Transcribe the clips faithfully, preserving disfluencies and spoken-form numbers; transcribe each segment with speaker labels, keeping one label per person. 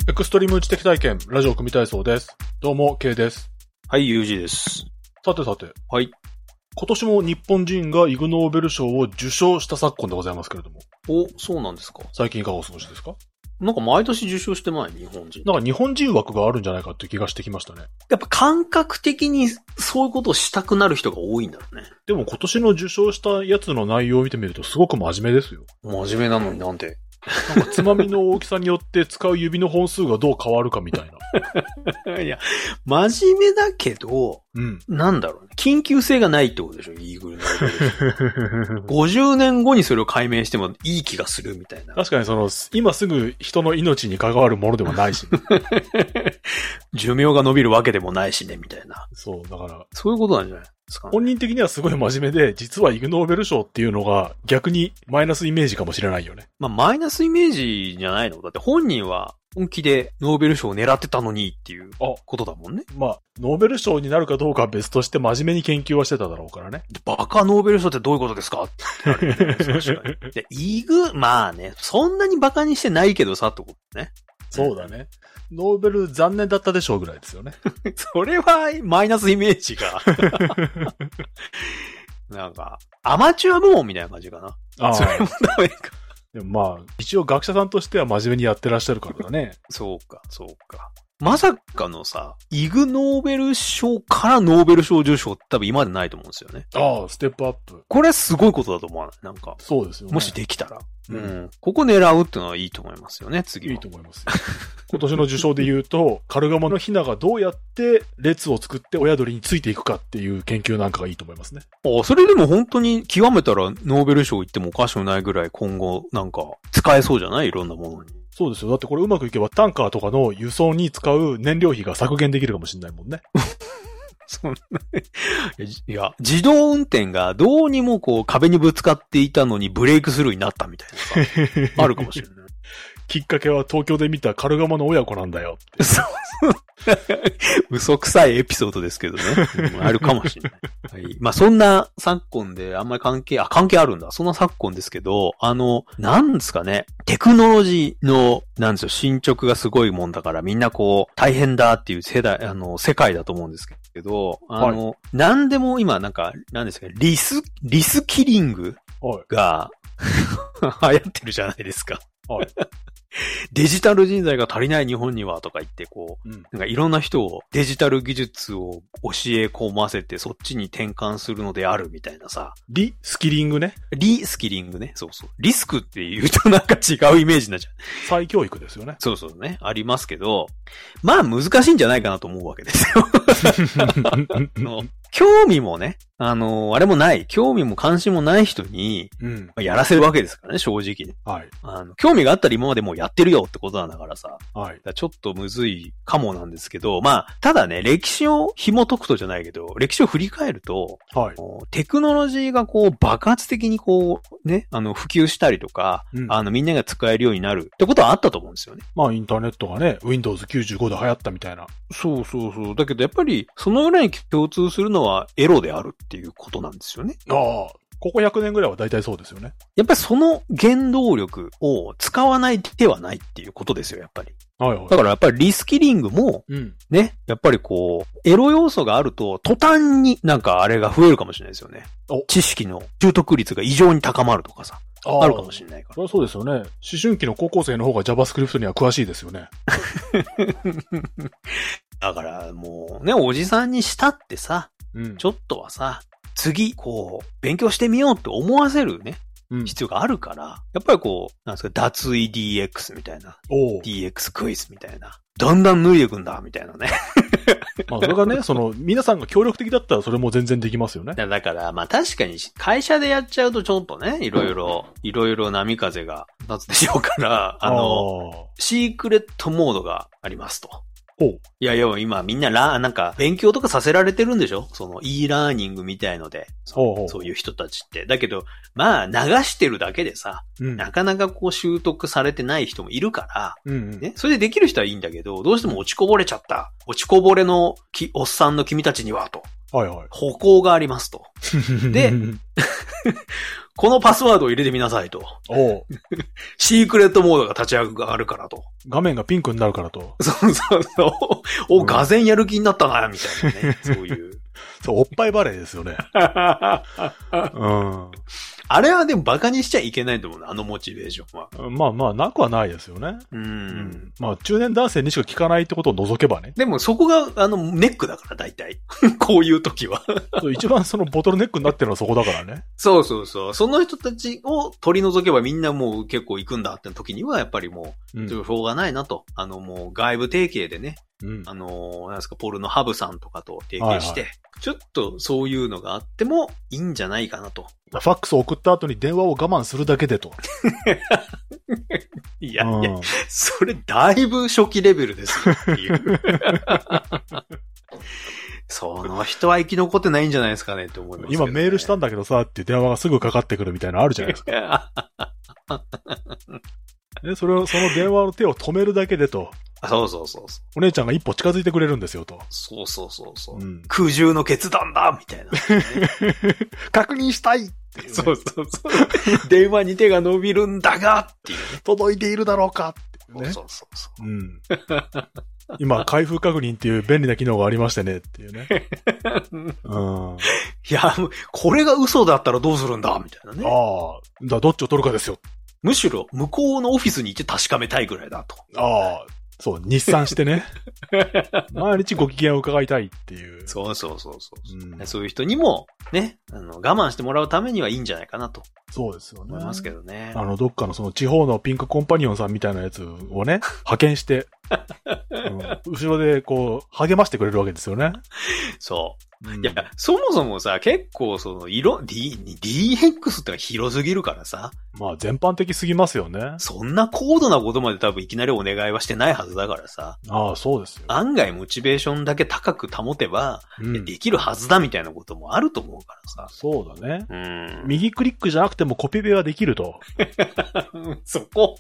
Speaker 1: エクストリーム知的体験、ラジオ組体操です。どうも、K です。
Speaker 2: はい、ユージです。
Speaker 1: さてさて。
Speaker 2: はい。
Speaker 1: 今年も日本人がイグノーベル賞を受賞した昨今でございますけれども。
Speaker 2: お、そうなんですか。
Speaker 1: 最近いかがお過ごしですか？
Speaker 2: なんか毎年受賞してない、日本人。
Speaker 1: なんか日本人枠があるんじゃないかっていう気がしてきましたね。
Speaker 2: やっぱ感覚的にそういうことをしたくなる人が多いんだろうね。
Speaker 1: でも今年の受賞したやつの内容を見てみるとすごく真面目ですよ。
Speaker 2: 真面目なのになんで
Speaker 1: なんかつまみの大きさによって使う指の本数がどう変わるかみたい
Speaker 2: な。いや、真面目だけど、うん、なんだろうね。緊急性がないってことでしょ、イーグルの。ごじゅうねんごにそれを解明してもいい気がするみたいな。
Speaker 1: 確かにその、今すぐ人の命に関わるものではないし、ね。
Speaker 2: 寿命が伸びるわけでもないしね、みたいな。
Speaker 1: そう、だから。
Speaker 2: そういうことなんじゃないですか、ね。
Speaker 1: 本人的にはすごい真面目で、実はイグノーベル賞っていうのが逆にマイナスイメージかもしれないよね。
Speaker 2: まあ、マイナスイメージじゃないの？だって本人は本気でノーベル賞を狙ってたのにっていうことだもんね。
Speaker 1: まあ、ノーベル賞になるかどうかは別として真面目に研究はしてただろうからね。
Speaker 2: バカノーベル賞ってどういうことですかって言われて、確かに。で、イグ、まあね、そんなにバカにしてないけどさ、ってことね。
Speaker 1: そうだね。ノーベル残念だったでしょうぐらいですよね。
Speaker 2: それはマイナスイメージが。なんか、アマチュア部門みたいな感じかな。ああ。それもダメか。
Speaker 1: でもまあ、一応学者さんとしては真面目にやってらっしゃるからだね。
Speaker 2: そうか、そうか。まさかのさ、イグノーベル賞からノーベル賞受賞って多分今までないと思うんですよね。
Speaker 1: ああ、ステップアップ。
Speaker 2: これはすごいことだと思わない？なんか。
Speaker 1: そうですよね。
Speaker 2: もしできたら。うん。うん、ここ狙うってのはいいと思いますよね、次は。
Speaker 1: いいと思いますよ。今年の受賞で言うと、カルガモのヒナがどうやって列を作って親鳥についていくかっていう研究なんかがいいと思いますね。
Speaker 2: ああ、それでも本当に極めたらノーベル賞行ってもおかしくないぐらい今後なんか使えそうじゃない？いろんなものに。
Speaker 1: そうですよ。だってこれうまくいけばタンカーとかの輸送に使う燃料費が削減できるかもしれないもんね。
Speaker 2: そんな、いや、自動運転がどうにもこう壁にぶつかっていたのにブレイクスルーになったみたいなさ、あるかもしれない。
Speaker 1: きっかけは東京で見たカルガモの親子なんだよって。
Speaker 2: そうそう。嘘くさいエピソードですけどね。あるかもしれない。はい。まあ、そんな昨今であんまり関係、あ、関係あるんだ。そんな昨今ですけど、あの、なんですかね。テクノロジーの、なんですよ、進捗がすごいもんだからみんなこう、大変だっていう世代、あの、世界だと思うんですけど、あの、はい、なんでも今なんか、なんですか、リス、リスキリングが、はい、流行ってるじゃないですか。はい。デジタル人材が足りない日本にはとか言ってこう、うん、なんかいろんな人をデジタル技術を教え込ませてそっちに転換するのであるみたいなさ。
Speaker 1: リスキリングね。
Speaker 2: リスキリングね。そうそう。リスクって言うとなんか違うイメージになっちゃう。
Speaker 1: 再教育ですよね。
Speaker 2: そうそうね。ありますけど、まあ難しいんじゃないかなと思うわけですよ。の興味もね、あのー、あれもない、興味も関心もない人に、うん、やらせるわけですからね、正直ね。はい。あの、興味があったら今までもうやってるよってことなんだからさ。はい。ちょっとむずいかもなんですけど、まあ、ただね、歴史を紐解くとじゃないけど、歴史を振り返ると、はい。テクノロジーがこう、爆発的にこう、ね、あの、普及したりとか、うん、あの、みんなが使えるようになるってことはあったと思うんですよね。
Speaker 1: まあ、インターネットがね、ウィンドウズきゅうじゅうご で流行ったみたいな。
Speaker 2: そうそうそう。だけどやっぱり、その裏に共通するのはエロであるっていうことなんですよね。
Speaker 1: ああ。ここひゃくねんぐらいは大体そうですよね。
Speaker 2: やっぱりその原動力を使わない手はないっていうことですよ、やっぱり。はいはい。だからやっぱりリスキリングも、うん、ね、やっぱりこう、エロ要素があると、途端になんかあれが増えるかもしれないですよね。知識の習得率が異常に高まるとかさ。あ, あるかもしれないから。
Speaker 1: それはそうですよね。思春期の高校生の方が JavaScript には詳しいですよね。
Speaker 2: だからもうね、おじさんにしたってさ、うん、ちょっとはさ、次、こう、勉強してみようって思わせるね、うん、必要があるから、やっぱりこう、なんですか、脱衣 ディーエックス みたいな、ディーエックス クイズみたいな、だんだん脱いでいくんだ、みたいなね。
Speaker 1: まあ、それがね、その、皆さんが協力的だったらそれも全然できますよね。
Speaker 2: だから、まあ確かに、会社でやっちゃうとちょっとね、いろいろ、いろいろ波風が立つでしょうから、あの、シークレットモードがありますと。いやいや、今みんなラなんか勉強とかさせられてるんでしょ？その e ラーニングみたいのでそ、そういう人たちって。だけど、まあ流してるだけでさ、うん、なかなかこう習得されてない人もいるから、うんうんね、それでできる人はいいんだけど、どうしても落ちこぼれちゃった。落ちこぼれのきおっさんの君たちにはと。はいはい。歩行がありますと。で、 このパスワードを入れてみなさいと。
Speaker 1: おう
Speaker 2: シークレットモードが立ち上がるからと。
Speaker 1: 画面がピンクになるからと。
Speaker 2: そうそうそう。お、がぜんやる気になったな、みたいなね。そういう。
Speaker 1: そう、おっぱいバレーですよね。うん。
Speaker 2: あれはでもバカにしちゃいけないと思うな、あのモチベーションは。
Speaker 1: まあまあ、なくはないですよね。
Speaker 2: うん。うん、
Speaker 1: まあ、中年男性にしか聞かないってことを除けばね。
Speaker 2: でもそこが、あの、ネックだから、大体。こういう時は。
Speaker 1: 一番そのボトルネックになってるのはそこだからね。
Speaker 2: そうそうそう。その人たちを取り除けばみんなもう結構行くんだって時には、やっぱりもう、うん、しょうがないなと。あの、もう外部提携でね。うん、あの、なんですか、ポルノハブさんとかと提携して、はいはい、ちょっとそういうのがあってもいいんじゃないかなと。
Speaker 1: ファックスを送った後に電話を我慢するだけでと。
Speaker 2: いやいや、うん、それだいぶ初期レベルですよっていう。その人は生き残ってないんじゃないですかねって思いますけど、ね。
Speaker 1: 今メールしたんだけどさっていう電話がすぐかかってくるみたいなのあるじゃないですか。で、それを、その電話の手を止めるだけでと。
Speaker 2: そうそうそうそう。
Speaker 1: お姉ちゃんが一歩近づいてくれるんですよと。
Speaker 2: そうそうそうそう、うん。空中の決断だみたいな、
Speaker 1: ね。確認したいっていう、ね。
Speaker 2: そうそうそう。電話に手が伸びるんだがっていう、ね。
Speaker 1: 届いているだろうかっていうね。
Speaker 2: そうそうそう。
Speaker 1: うん。今、開封確認っていう便利な機能がありましてねっていうね。うん。
Speaker 2: いや、これが嘘だったらどうするんだみたいなね。
Speaker 1: ああ。だどっちを取るかですよ。
Speaker 2: むしろ、向こうのオフィスに行って確かめたいぐらいだと。
Speaker 1: ああ。そう、日産してね。毎日ご機嫌を伺いたいっていう。
Speaker 2: そうそうそうそう、うん。そういう人にも、ね、あの、我慢してもらうためにはいいんじゃないかなと。
Speaker 1: そうですよね。
Speaker 2: 思いますけどね。
Speaker 1: あの、どっかのその地方のピンクコンパニオンさんみたいなやつをね、派遣して、うん、後ろでこう、励ましてくれるわけですよね。
Speaker 2: そう。うん、いや、そもそもさ、結構その、色、D、ディーエックス ってのは広すぎるからさ。
Speaker 1: まあ、全般的すぎますよね。
Speaker 2: そんな高度なことまで多分いきなりお願いはしてないはずだからさ。
Speaker 1: ああ、そうですよ。
Speaker 2: 案外モチベーションだけ高く保てば、うん、できるはずだみたいなこともあると思うからさ。
Speaker 1: そうだね。
Speaker 2: うん。
Speaker 1: 右クリックじゃなくてもコピペはできると。
Speaker 2: そこ。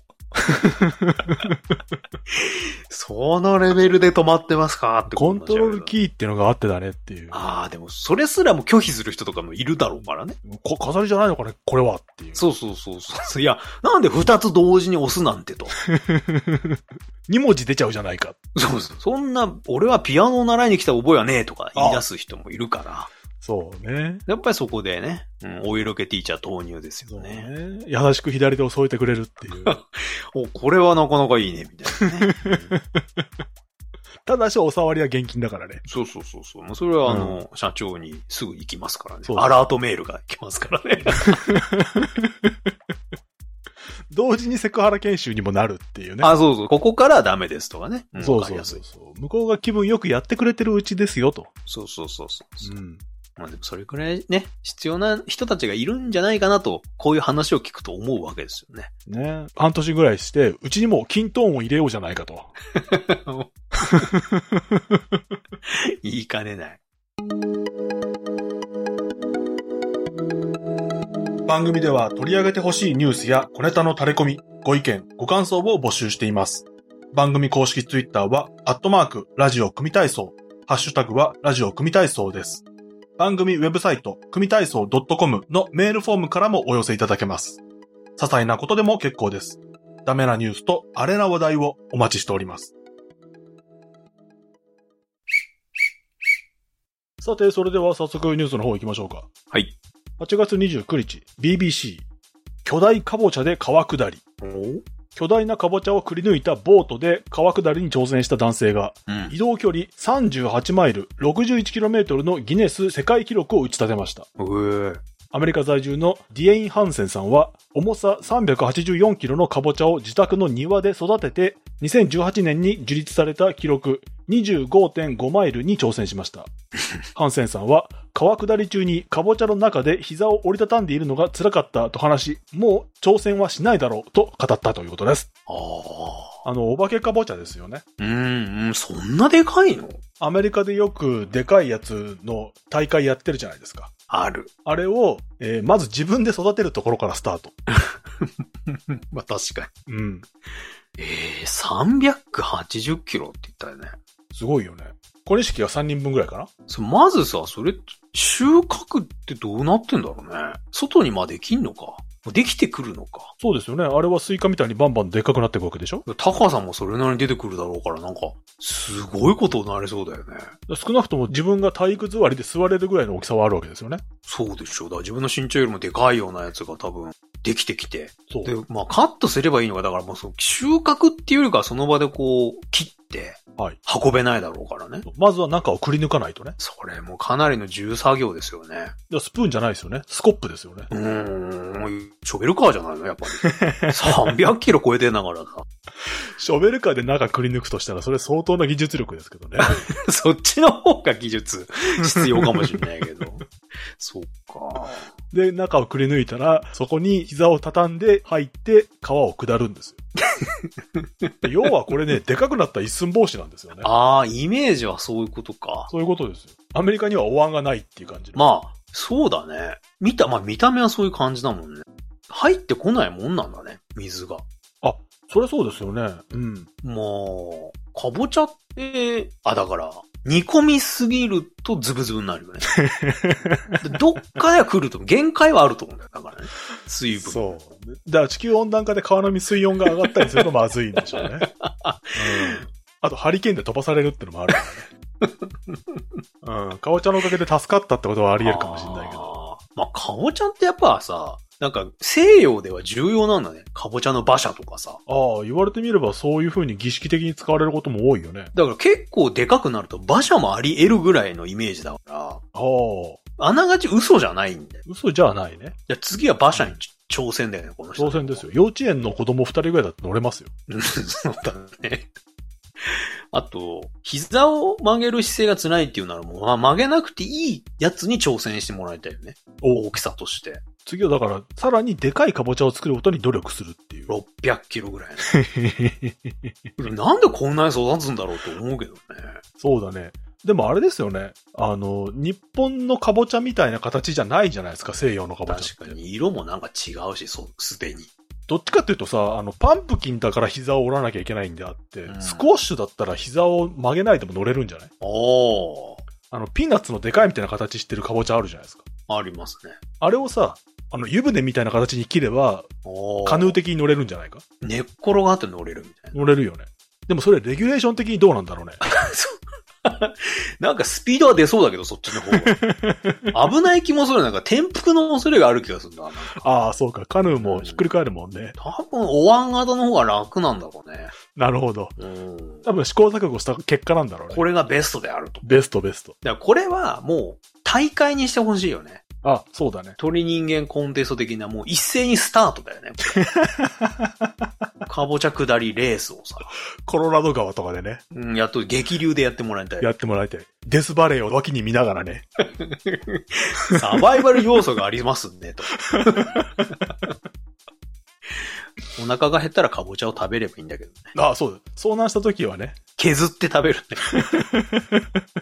Speaker 2: そのレベルで止まってますかって
Speaker 1: コントロールキーっていうのがあってだねっていう。
Speaker 2: ああ、でもそれすらも拒否する人とかもいるだろうからね。
Speaker 1: こ飾りじゃないのかねこれはっていう。
Speaker 2: そうそうそうそう。いや、なんで二つ同時に押すなんてと。
Speaker 1: 二文字出ちゃうじゃないか。
Speaker 2: そうそう。そんな、俺はピアノを習いに来た覚えはねえとか言い出す人もいるから。
Speaker 1: そうね。
Speaker 2: やっぱりそこでね、うん、お色気ティーチャー投入ですよね。
Speaker 1: ね、優しく左手を添えてくれるっていう。
Speaker 2: お、これはなかなかいいね、みたいなね。
Speaker 1: ただし、お触りは現金だからね。
Speaker 2: そうそうそうそう。それは、あの、うん、社長にすぐ行きますからね。アラートメールが来ますからね。
Speaker 1: 同時にセクハラ研修にもなるっていうね。
Speaker 2: あ、そうそう。ここからはダメですとかね。
Speaker 1: うん、そうそうそうそう。向こうが気分よくやってくれてるうちですよと。
Speaker 2: そうそうそうそう。うん。まあでもそれくらいね、必要な人たちがいるんじゃないかなと、こういう話を聞くと思うわけですよね。
Speaker 1: ね。半年ぐらいして、うちにもキントーンを入れようじゃないかと。
Speaker 2: 言いかねない。
Speaker 1: 番組では取り上げてほしいニュースや小ネタの垂れ込み、ご意見、ご感想を募集しています。番組公式ツイッターは、アットマーク、ラジオ組体操。ハッシュタグは、ラジオ組体操です。番組ウェブサイト、組体操 .com のメールフォームからもお寄せいただけます。些細なことでも結構です。ダメなニュースとアレな話題をお待ちしております。さて、それでは早速ニュースの方行きましょうか。
Speaker 2: はい。
Speaker 1: はちがつにじゅうくにち、ビービーシー、巨大カボチャで川下り。巨大なカボチャをくり抜いたボートで川下りに挑戦した男性が、うん、移動距離さんじゅうはちマイル ろくじゅういちキロメートル のギネス世界記録を打ち立てました。アメリカ在住のディエイン・ハンセンさんは、重ささんびゃくはちじゅうよんキロのカボチャを自宅の庭で育てて、にせんじゅうはちねんに樹立された記録 にじゅうごてんごマイルに挑戦しました。ハンセンさんは、川下り中にカボチャの中で膝を折りたたんでいるのが辛かったと話し、もう挑戦はしないだろうと語ったということです。
Speaker 2: あ
Speaker 1: あの、お化けカボチャですよね。
Speaker 2: うーん、そんなでかいの？
Speaker 1: アメリカでよくでかいやつの大会やってるじゃないですか。
Speaker 2: ある。
Speaker 1: あれを、えー、まず自分で育てるところからスタート。
Speaker 2: まあ確か
Speaker 1: に。うん。
Speaker 2: えー、さんびゃくはちじゅっキロって言ったよね。
Speaker 1: すごいよね。小錦がさんにんぶんぐらいかな？
Speaker 2: そまずさ、それ、 収穫ってどうなってんだろうね。外にまでできんのか。できてくるのか。
Speaker 1: そうですよね。あれはスイカみたいにバンバンでっかくなっていくわけでしょ？
Speaker 2: 高さもそれなりに出てくるだろうからなんか、すごいことになりそうだよね。
Speaker 1: 少なくとも自分が体育座りで座れるぐらいの大きさはあるわけですよね。
Speaker 2: そうでしょう。だから自分の身長よりもでかいようなやつが多分できてきて。
Speaker 1: そう。
Speaker 2: で、まあカットすればいいのか、だからもうその収穫っていうよりかはその場でこう切って、
Speaker 1: はい。
Speaker 2: 運べないだろうからね。
Speaker 1: まずは中をくり抜かないとね。そ
Speaker 2: れもかなりの重作業ですよね。
Speaker 1: スプーンじゃないですよね。スコップですよね。
Speaker 2: うーん。ショベルカーじゃないのやっぱり。さんびゃっキロ超えてんだからさ。
Speaker 1: ショベルカーで中くり抜くとしたらそれ相当な技術力ですけどね。
Speaker 2: そっちの方が技術必要かもしれないけど。そっか。
Speaker 1: で、中をくり抜いたら、そこに膝を畳んで入って皮を下るんですよ。要はこれね、でかくなった一寸法師なんですよね。
Speaker 2: ああ、イメージはそういうことか。
Speaker 1: そういうことですよ。アメリカにはお椀がないっていう感じ。
Speaker 2: まあ、そうだね。見た、まあ見た目はそういう感じだもんね。入ってこないもんなんだね、水が。
Speaker 1: あ、そりゃそうですよね。うん。
Speaker 2: もう、かぼちゃって、あ、だから、煮込みすぎるとズブズブになるよね。どっかでは来ると、限界はあると思うんだよ。だからね。水分。
Speaker 1: そう。だから地球温暖化で川の水温が上がったりするとまずいんでしょうね。うん、あと、ハリケーンで飛ばされるってのもあるからね。うん。かぼちゃのおかげで助かったってことはあり得るかもしれないけど。
Speaker 2: あまあ、かぼちゃってやっぱさ、なんか、西洋では重要なんだね。かぼちゃの馬車とかさ。
Speaker 1: ああ、言われてみればそういう風に儀式的に使われることも多いよね。
Speaker 2: だから結構でかくなると馬車もあり得るぐらいのイメージだから。あ
Speaker 1: あ。
Speaker 2: あながち嘘じゃないんだよ。
Speaker 1: 嘘じゃないね。
Speaker 2: じゃあ次は馬車に挑戦だよね、この人。
Speaker 1: 挑戦ですよ。幼稚園の子供二人ぐらいだって乗れますよ。
Speaker 2: そうだね。あと、膝を曲げる姿勢が辛いっていうならもう、まあ、曲げなくていいやつに挑戦してもらいたいよね。大きさとして。
Speaker 1: 次はだから、さらにでかいかぼちゃを作ることに努力するっていう。
Speaker 2: ろっぴゃっキロぐらい、ね。なんでこんなに育つんだろうと思うけどね。
Speaker 1: そうだね。でもあれですよね。あの、日本のかぼちゃみたいな形じゃないじゃないですか、西洋のかぼちゃって。
Speaker 2: 確かに、色もなんか違うし、そう、すでに。
Speaker 1: どっちかっていうとさ、あの、パンプキンだから膝を折らなきゃいけないんであって、うん、スコッシュだったら膝を曲げないでも乗れるんじゃない？
Speaker 2: おー。
Speaker 1: あの、ピーナッツのでかいみたいな形してるかぼちゃあるじゃないですか。
Speaker 2: ありますね。
Speaker 1: あれをさ、あの、湯船みたいな形に切れば、カヌー的に乗れるんじゃないか？
Speaker 2: 寝っ転がって乗れるみたいな。
Speaker 1: 乗れるよね。でもそれレギュレーション的にどうなんだろうね。
Speaker 2: なんかスピードは出そうだけど、そっちの方が。危ない気もする。なんか転覆の恐れがある気がするんだ。
Speaker 1: ああ、そうか。カヌーもひっくり返るもんね。
Speaker 2: 多分、お椀型の方が楽なんだろうね。
Speaker 1: なるほど。
Speaker 2: うん。
Speaker 1: 多分試行錯誤した結果なんだろうね。
Speaker 2: これがベストであると。
Speaker 1: ベストベスト。
Speaker 2: だからこれはもう、大会にしてほしいよね。
Speaker 1: あ、そうだね。
Speaker 2: 鳥人間コンテスト的なもう一斉にスタートだよね。かぼちゃ下りレースをさ。
Speaker 1: コロラド川とかでね。
Speaker 2: うん、やっと激流でやってもらいたい。
Speaker 1: やってもらいたい。デスバレーを脇に見ながらね。
Speaker 2: サバイバル要素がありますね、と。お腹が減ったらかぼちゃを食べればいいんだけどね。
Speaker 1: ああ、そうだ。遭難した時はね。
Speaker 2: 削って食べるね。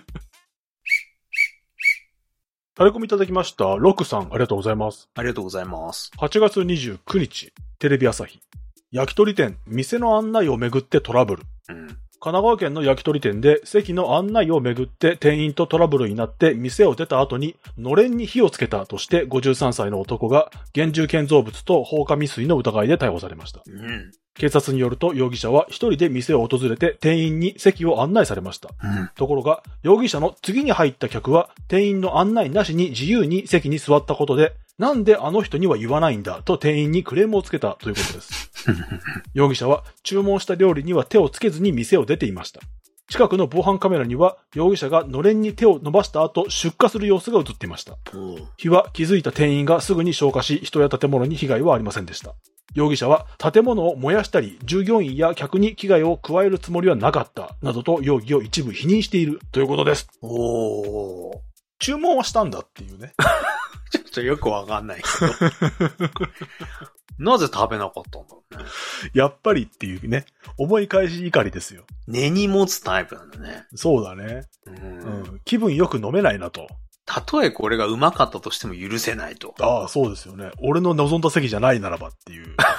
Speaker 1: タレコミいただきました。ロクさん、ありがとうございます。
Speaker 2: ありがとうございます。
Speaker 1: はちがつにじゅうくにち、テレビ朝日。焼き鳥店、店の案内をめぐってトラブル。うん、神奈川県の焼き鳥店で席の案内をめぐって店員とトラブルになって店を出た後にのれんに火をつけたとしてごじゅうさんさいの男が現住建造物と放火未遂の疑いで逮捕されました。うん、警察によると容疑者は一人で店を訪れて店員に席を案内されました。うん、ところが容疑者の次に入った客は店員の案内なしに自由に席に座ったことでなんであの人には言わないんだと店員にクレームをつけたということです。容疑者は注文した料理には手をつけずに店を出ていました。近くの防犯カメラには容疑者がのれんに手を伸ばした後出火する様子が映っていました。火は気づいた店員がすぐに消火し人や建物に被害はありませんでした。容疑者は建物を燃やしたり従業員や客に危害を加えるつもりはなかったなどと容疑を一部否認しているということです。おー。注文はしたんだっていうね。
Speaker 2: ちょっとよくわかんないけど。なぜ食べなかったんだろうね。
Speaker 1: やっぱりっていうね、思い返し怒りですよ。
Speaker 2: 根に持つタイプなんだね。
Speaker 1: そうだね。うん、うん。気分よく飲めないなと。
Speaker 2: たとえこれがうまかったとしても許せないと。
Speaker 1: ああ、そうですよね。俺の望んだ席じゃないならばっていう。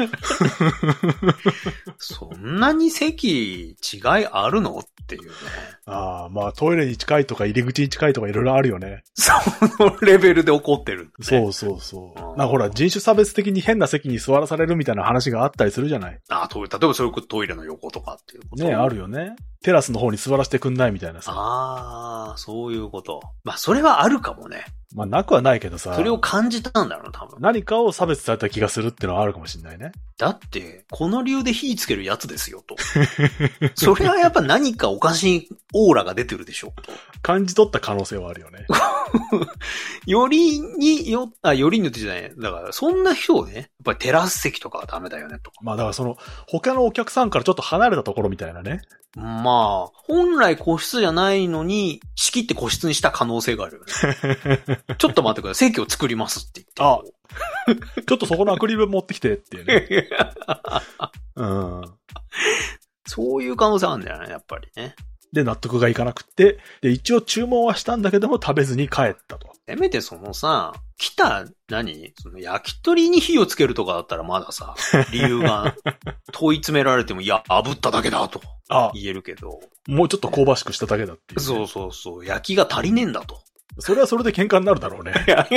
Speaker 2: そんなに席違いあるのっていうね。
Speaker 1: ああ、まあトイレに近いとか入り口に近いとかいろいろあるよね。
Speaker 2: そのレベルで怒ってる、ね。
Speaker 1: そうそうそう。なんかほら、人種差別的に変な席に座らされるみたいな話があったりするじゃない。
Speaker 2: ああ、トイレ、例えばそういうトイレの横とかっていうこと
Speaker 1: ね、あるよね。テラスの方に座らせてくんないみたいなさ。
Speaker 2: ああ、そういうこと。まあ、それはあるかもね。
Speaker 1: まあ、なくはないけどさ。
Speaker 2: それを感じたんだろうな、多分。
Speaker 1: 何かを差別された気がするってのはあるかもしれないね。
Speaker 2: だって、この理由で火つけるやつですよ、と。それはやっぱ何かおかしいオーラが出てるでしょ、と。
Speaker 1: 感じ取った可能性はあるよね。
Speaker 2: よりによ、あ、よりによってじゃない。だから、そんな人をね、やっぱりテラス席とかはダメだよね、と。
Speaker 1: まあ、だからその、他のお客さんからちょっと離れたところみたいなね。
Speaker 2: まあ、本来個室じゃないのに、仕切って個室にした可能性があるよね。ちょっと待ってください。席を作りますって言って。
Speaker 1: あ、ちょっとそこのアクリル持ってきてっていうね。うん。
Speaker 2: そういう可能性あるんだよね、やっぱりね。
Speaker 1: で、納得がいかなくって、で、一応注文はしたんだけども食べずに帰ったと。
Speaker 2: せめてそのさ、来た、何その焼き鳥に火をつけるとかだったらまださ、理由が問い詰められても、いや、炙っただけだと言えるけど。
Speaker 1: もうちょっと香ばしくしただけだっていう、ね。
Speaker 2: そうそうそう。焼きが足りねえんだと。
Speaker 1: それはそれで喧嘩になるだろうね。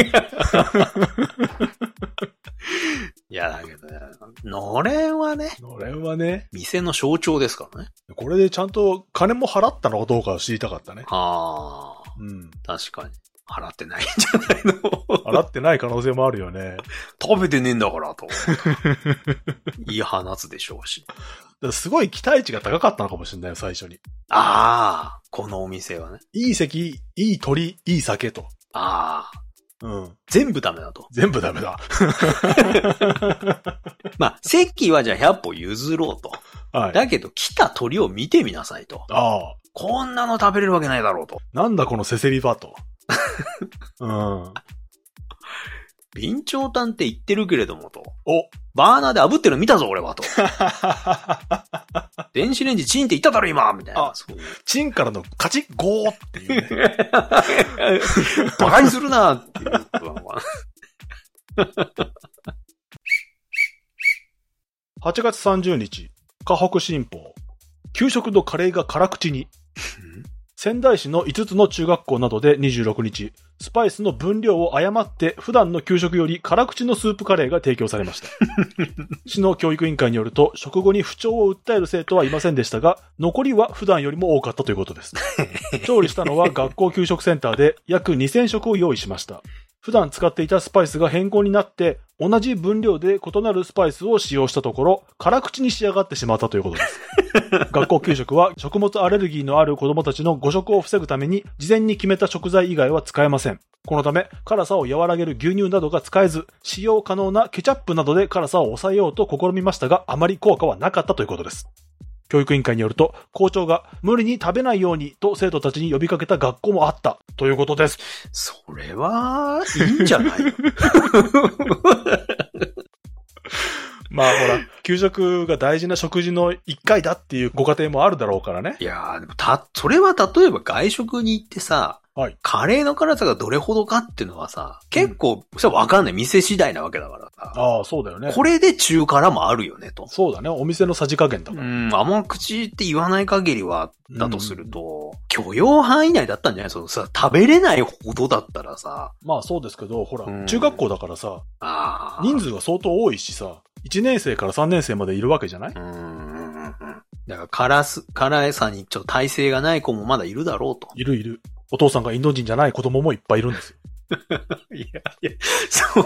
Speaker 2: いや、だけどね、のれんはね。
Speaker 1: のれんはね。
Speaker 2: 店の象徴ですからね。
Speaker 1: これでちゃんと金も払ったのかどうか知りたかったね。
Speaker 2: ああ。
Speaker 1: うん。
Speaker 2: 確かに。払ってないんじゃないの
Speaker 1: 払ってない可能性もあるよね。
Speaker 2: 食べてねえんだからと。言い放つでしょうし。
Speaker 1: すごい期待値が高かったのかもしれないよ、最初に。
Speaker 2: ああ、このお店はね。
Speaker 1: いい席、いい鳥、いい酒と。
Speaker 2: ああ。
Speaker 1: うん。
Speaker 2: 全部ダメだと。
Speaker 1: 全部ダメだ。
Speaker 2: まあ、席はじゃあひゃっぽ譲ろうと。はい。だけど来た鳥を見てみなさいと。
Speaker 1: ああ。
Speaker 2: こんなの食べれるわけないだろうと。
Speaker 1: なんだこのせせり場と。うん。
Speaker 2: 備長炭って言ってるけれどもと。
Speaker 1: お。
Speaker 2: バーナーで炙ってるの見たぞ俺はと。電子レンジチンって言っただろ今みたいな。
Speaker 1: あ、そう。チンからのカチッゴーっていうね。
Speaker 2: バカにするなっていうことなのかな。
Speaker 1: はちがつさんじゅうにち、河北新報。給食のカレーが辛口に。仙台市のいつつの中学校などでにじゅうろくにち、スパイスの分量を誤って普段の給食より辛口のスープカレーが提供されました。市の教育委員会によると、食後に不調を訴える生徒はいませんでしたが、残りは普段よりも多かったということです。調理したのは学校給食センターで約にせんしょくを用意しました。普段使っていたスパイスが変更になって、同じ分量で異なるスパイスを使用したところ、辛口に仕上がってしまったということです。学校給食は食物アレルギーのある子どもたちの誤食を防ぐために、事前に決めた食材以外は使えません。このため、辛さを和らげる牛乳などが使えず、使用可能なケチャップなどで辛さを抑えようと試みましたが、あまり効果はなかったということです。教育委員会によると、校長が無理に食べないようにと生徒たちに呼びかけた学校もあったということです。
Speaker 2: それは、いいんじゃない
Speaker 1: まあほら、給食が大事な食事の一回だっていうご家庭もあるだろうからね。
Speaker 2: いやー、でもた、それは例えば外食に行ってさ、はい、カレーの辛さがどれほどかっていうのはさ、結構、うん、それはわかんない。店次第なわけだからさ。
Speaker 1: ああ、そうだよね。
Speaker 2: これで中辛もあるよね、と。
Speaker 1: そうだね。お店のさじ加減だから。
Speaker 2: うん、甘口って言わない限りは、だとすると、うん、許容範囲内だったんじゃない？そのさ、食べれないほどだったらさ。
Speaker 1: まあそうですけど、ほら、うん、中学校だからさ、
Speaker 2: あ
Speaker 1: 人数が相当多いしさ、いちねん生からさんねん生までいるわけじゃない？
Speaker 2: うん。だから辛す、辛さにちょっと耐性がない子もまだいるだろうと。
Speaker 1: いるいる。お父さんがインド人じゃない子供もいっぱいいるんですよ。
Speaker 2: いやいや、そう、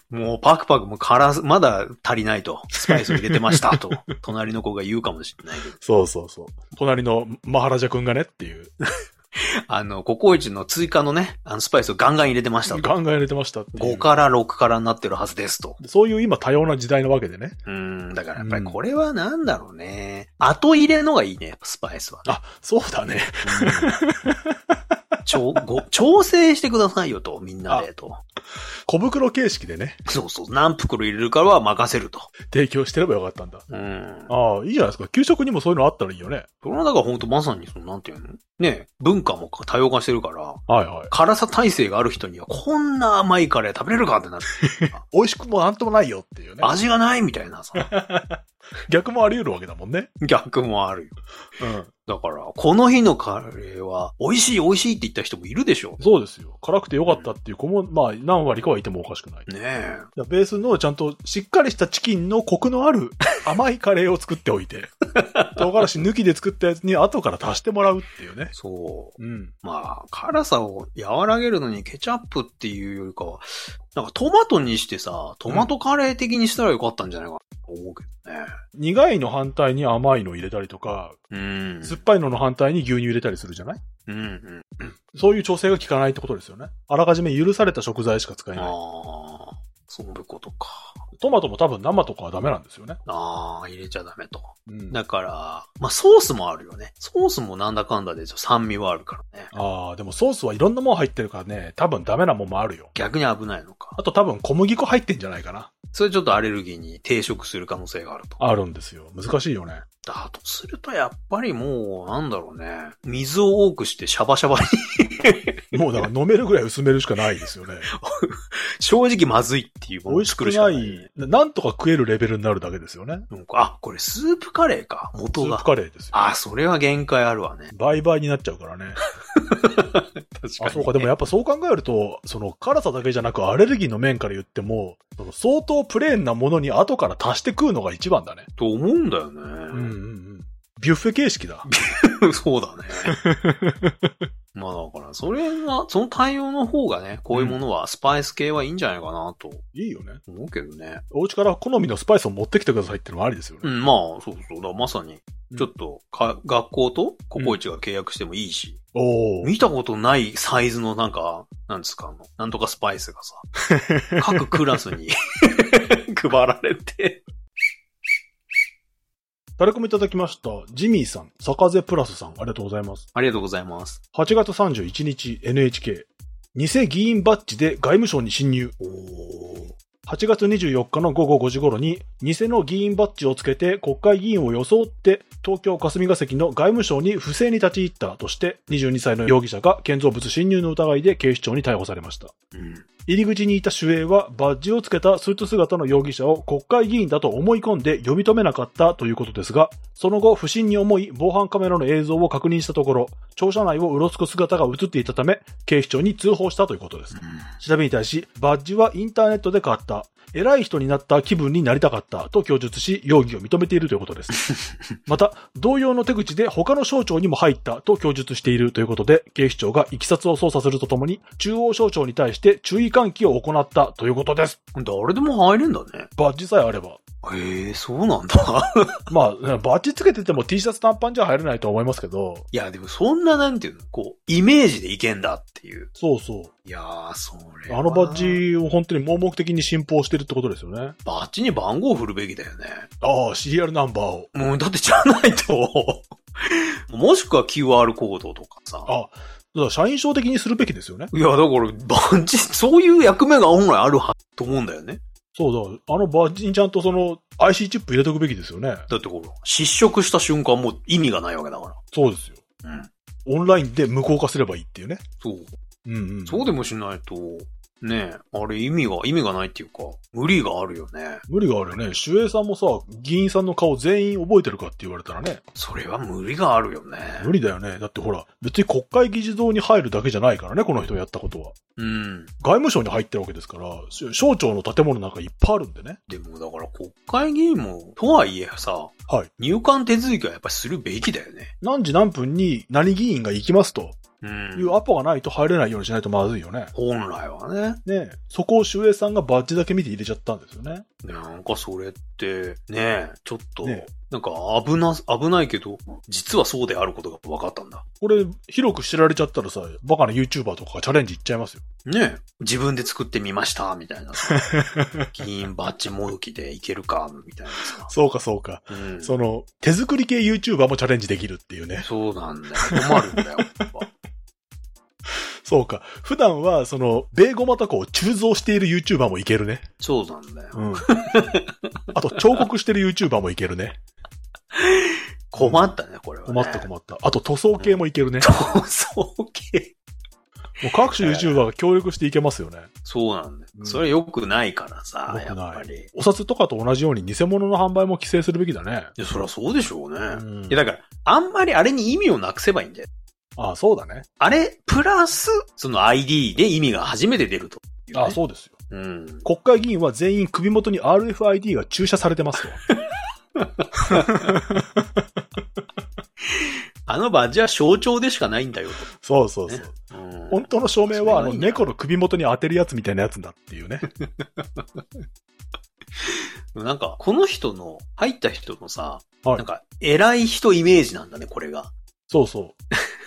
Speaker 2: もうパクパクも辛す、まだ足りないと。スパイスを入れてましたと。隣の子が言うかもしれないけど。
Speaker 1: そうそうそう。隣のマハラジャ君がねっていう。
Speaker 2: あの、ココイチの追加のね、あのスパイスをガンガン入れてましたと。
Speaker 1: ガンガン入れてましたっていう。
Speaker 2: ごからろくからになってるはずですと。
Speaker 1: そういう今多様な時代なわけでね。
Speaker 2: うん、だからやっぱりこれはなんだろうね。うん、後入れのがいいね、スパイスは、ね。
Speaker 1: あ、そうだね。
Speaker 2: ちょご調整してくださいよと、みんなでと。
Speaker 1: 小袋形式でね。
Speaker 2: そうそう。何袋入れるかは任せると。
Speaker 1: 提供してればよかったんだ。
Speaker 2: うん。
Speaker 1: ああ、いいじゃないですか。給食にもそういうのあったらいいよね。
Speaker 2: それはだから本当まさにその、なんていうのね、文化も多様化してるから。
Speaker 1: はいはい。
Speaker 2: 辛さ耐性がある人には、こんな甘いカレー食べれるかってなる。
Speaker 1: 美味しくもなんともないよっていうね。
Speaker 2: 味がないみたいなさ。
Speaker 1: 逆もあり得るわけだもんね。
Speaker 2: 逆もあるよ。
Speaker 1: うん。
Speaker 2: だから、この日のカレーは、美味しい美味しいって言った人もいるでしょ。
Speaker 1: そうですよ。辛くてよかったっていう子も、うん、まあ、何割かはいてもおかしくない。
Speaker 2: ねえ。
Speaker 1: ベースのちゃんとしっかりしたチキンのコクのある甘いカレーを作っておいて、唐辛子抜きで作ったやつに後から足してもらうっていうね。
Speaker 2: そう。
Speaker 1: うん。
Speaker 2: まあ、辛さを和らげるのにケチャップっていうよりかは、なんかトマトにしてさ、トマトカレー的にしたらよかったんじゃないかと思うけどね。
Speaker 1: 苦いの反対に甘いの入れたりとか、
Speaker 2: うん。
Speaker 1: 酸っぱいのの反対に牛乳入れたりするじゃない？
Speaker 2: うんうん。
Speaker 1: そういう調整が効かないってことですよね。あらかじめ許された食材しか使えない。
Speaker 2: ああ、そういうことか。
Speaker 1: トマトも多分生とかはダメなんですよね。
Speaker 2: ああ、入れちゃダメと。
Speaker 1: うん、
Speaker 2: だから、まあソースもあるよね。ソースもなんだかんだで酸味はあるからね。
Speaker 1: ああ、でもソースはいろんなもん入ってるからね、多分ダメなもんもあるよ。
Speaker 2: 逆に危ないのか。
Speaker 1: あと多分小麦粉入ってんじゃないかな。
Speaker 2: それちょっとアレルギーに抵触する可能性があると。
Speaker 1: あるんですよ。難しいよね。
Speaker 2: だとするとやっぱりもう、なんだろうね。水を多くしてシャバシャバ
Speaker 1: に。もうだから飲めるぐらい薄めるしかないですよね。
Speaker 2: 正直まずいっていうものを作るしかない。美味しくない。
Speaker 1: なんとか食えるレベルになるだけですよね。
Speaker 2: あ、これスープカレーか。元が。
Speaker 1: スープカレーですよ。
Speaker 2: あ、それは限界あるわね。
Speaker 1: 倍々になっちゃうからね。
Speaker 2: 確かに、ね。
Speaker 1: あ、そうか。でもやっぱそう考えると、その辛さだけじゃなくアレルギーの面から言っても、その相当プレーンなものに後から足して食うのが一番だね。
Speaker 2: と思うんだよね。うん
Speaker 1: うんうん。ビュッフェ形式だ。
Speaker 2: そうだね。まあだから、それが、その対応の方がね、こういうものはスパイス系はいいんじゃないかなと。
Speaker 1: いいよね。
Speaker 2: 思うけどね。
Speaker 1: お家から好みのスパイスを持ってきてくださいってのもありですよね。
Speaker 2: うん、まあ、そうそう。だまさに、ちょっとか、うん、学校とココイチが契約してもいいし。
Speaker 1: うん、お
Speaker 2: 見たことないサイズのなんか、なんですか、あの、なんとかスパイスがさ、各クラスに配られて。
Speaker 1: 誰かもいただきました。ジミーさん、坂瀬プラスさん、ありがとうございます。
Speaker 2: ありがとうございます。
Speaker 1: はちがつさんじゅういちにち エヌエイチケー。偽議員バッジで外務省に侵入。
Speaker 2: おー。
Speaker 1: はちがつにじゅうよっかのごごごじ頃に、偽の議員バッジをつけて国会議員を装って、東京霞が関の外務省に不正に立ち入ったとして、にじゅうにさいの容疑者が建造物侵入の疑いで警視庁に逮捕されました。
Speaker 2: うん、
Speaker 1: 入り口にいた守衛はバッジをつけたスーツ姿の容疑者を国会議員だと思い込んで呼び止めなかったということですが、その後不審に思い防犯カメラの映像を確認したところ、庁舎内をうろつく姿が映っていたため、警視庁に通報したということです。うん、調べに対し、バッジはインターネットで買った。偉い人になった気分になりたかったと供述し、容疑を認めているということです。また、同様の手口で他の省庁にも入ったと供述しているということで、警視庁がいきさつを捜査するとともに、中央省庁に対して注意喚起を行ったということです。
Speaker 2: 誰でも入れんだね。
Speaker 1: バッジさえあれば。
Speaker 2: へえ、そうなんだ。
Speaker 1: まあ、バッジつけてても T シャツ短パンじゃ入れないと思いますけど。
Speaker 2: いや、でもそんななんていうの、こう、イメージでいけんだっていう。
Speaker 1: そうそう。
Speaker 2: いやー、それ。
Speaker 1: あのバッジを本当に盲目的に信奉してるってことですよね。
Speaker 2: バッジに番号を振るべきだよね。
Speaker 1: ああ、シリアルナンバーを。
Speaker 2: もう、だってじゃないと。もしくは キューアール コードとかさ。
Speaker 1: あ、だから社員証的にするべきですよね。
Speaker 2: いや、だから、バッジ、そういう役目が本来あるはずと思うんだよね。
Speaker 1: そうだ、あのバッジにちゃんとその アイシー チップ入れとくべきですよね。
Speaker 2: だってほら、失職した瞬間もう意味がないわけだから。
Speaker 1: そうですよ。うん。オンラインで無効化すればいいっていうね。
Speaker 2: そう。
Speaker 1: うんうん。
Speaker 2: そうでもしないと、ねえ、あれ意味が、意味がないっていうか、無理があるよね。
Speaker 1: 無理があるよね。守衛さんもさ、議員さんの顔全員覚えてるかって言われたらね。
Speaker 2: それは無理があるよね。
Speaker 1: 無理だよね。だってほら、別に国会議事堂に入るだけじゃないからね、この人やったことは。
Speaker 2: うん。
Speaker 1: 外務省に入ってるわけですから、省庁の建物なんかいっぱいあるんでね。
Speaker 2: でもだから国会議員も、とはいえさ、
Speaker 1: はい。
Speaker 2: 入管手続きはやっぱりするべきだよね。
Speaker 1: 何時何分に何議員が行きますと。
Speaker 2: うん。
Speaker 1: いうアポがないと入れないようにしないとまずいよね。
Speaker 2: 本来はね。
Speaker 1: ねえ。そこを守衛さんがバッジだけ見て入れちゃったんですよね。
Speaker 2: なんかそれって、ねえ、ちょっと、ね、なんか危な、危ないけど、実はそうであることが分かったんだ。
Speaker 1: これ、広く知られちゃったらさ、バカな YouTuber とかがチャレンジいっちゃいますよ。
Speaker 2: ねえ。自分で作ってみました、みたいな。議員バッジもどきでいけるか、みたいなさ。
Speaker 1: そうかそうか。
Speaker 2: うん、
Speaker 1: その、手作り系 YouTuber もチャレンジできるっていうね。
Speaker 2: そうなんだよ。困るんだよ。
Speaker 1: そうか。普段は、その、ベーゴマとかを鋳造している YouTuber もいけるね。
Speaker 2: そうなんだよ。
Speaker 1: うん。あと、彫刻してる YouTuber もいけるね。
Speaker 2: 困ったね、これは、ね。
Speaker 1: 困った困った。あと、塗装系もいけるね。
Speaker 2: 塗装系
Speaker 1: もう各種 YouTuber が協力していけますよね。
Speaker 2: そうなんだよ。それ良くないからさ、
Speaker 1: 良くない。
Speaker 2: やっぱり。
Speaker 1: お札とかと同じように偽物の販売も規制するべきだね。
Speaker 2: いや、そりゃそうでしょうね。
Speaker 1: うん、
Speaker 2: いや、だから、あんまりあれに意味をなくせばいいんだよ。
Speaker 1: ああ、そうだね。
Speaker 2: あれ、プラス、その アイディー で意味が初めて出ると、ね。
Speaker 1: ああ、そうですよ。
Speaker 2: うん。
Speaker 1: 国会議員は全員首元に アールエフアイディー が注射されてますよ。
Speaker 2: あのバッジは象徴でしかないんだよと。
Speaker 1: そうそうそう。ね、うん、本当の証明は、あの、猫の首元に当てるやつみたいなやつだっていうね。
Speaker 2: なんか、この人の、入った人のさ、
Speaker 1: はい、
Speaker 2: なんか、偉い人イメージなんだね、これが。
Speaker 1: そうそう。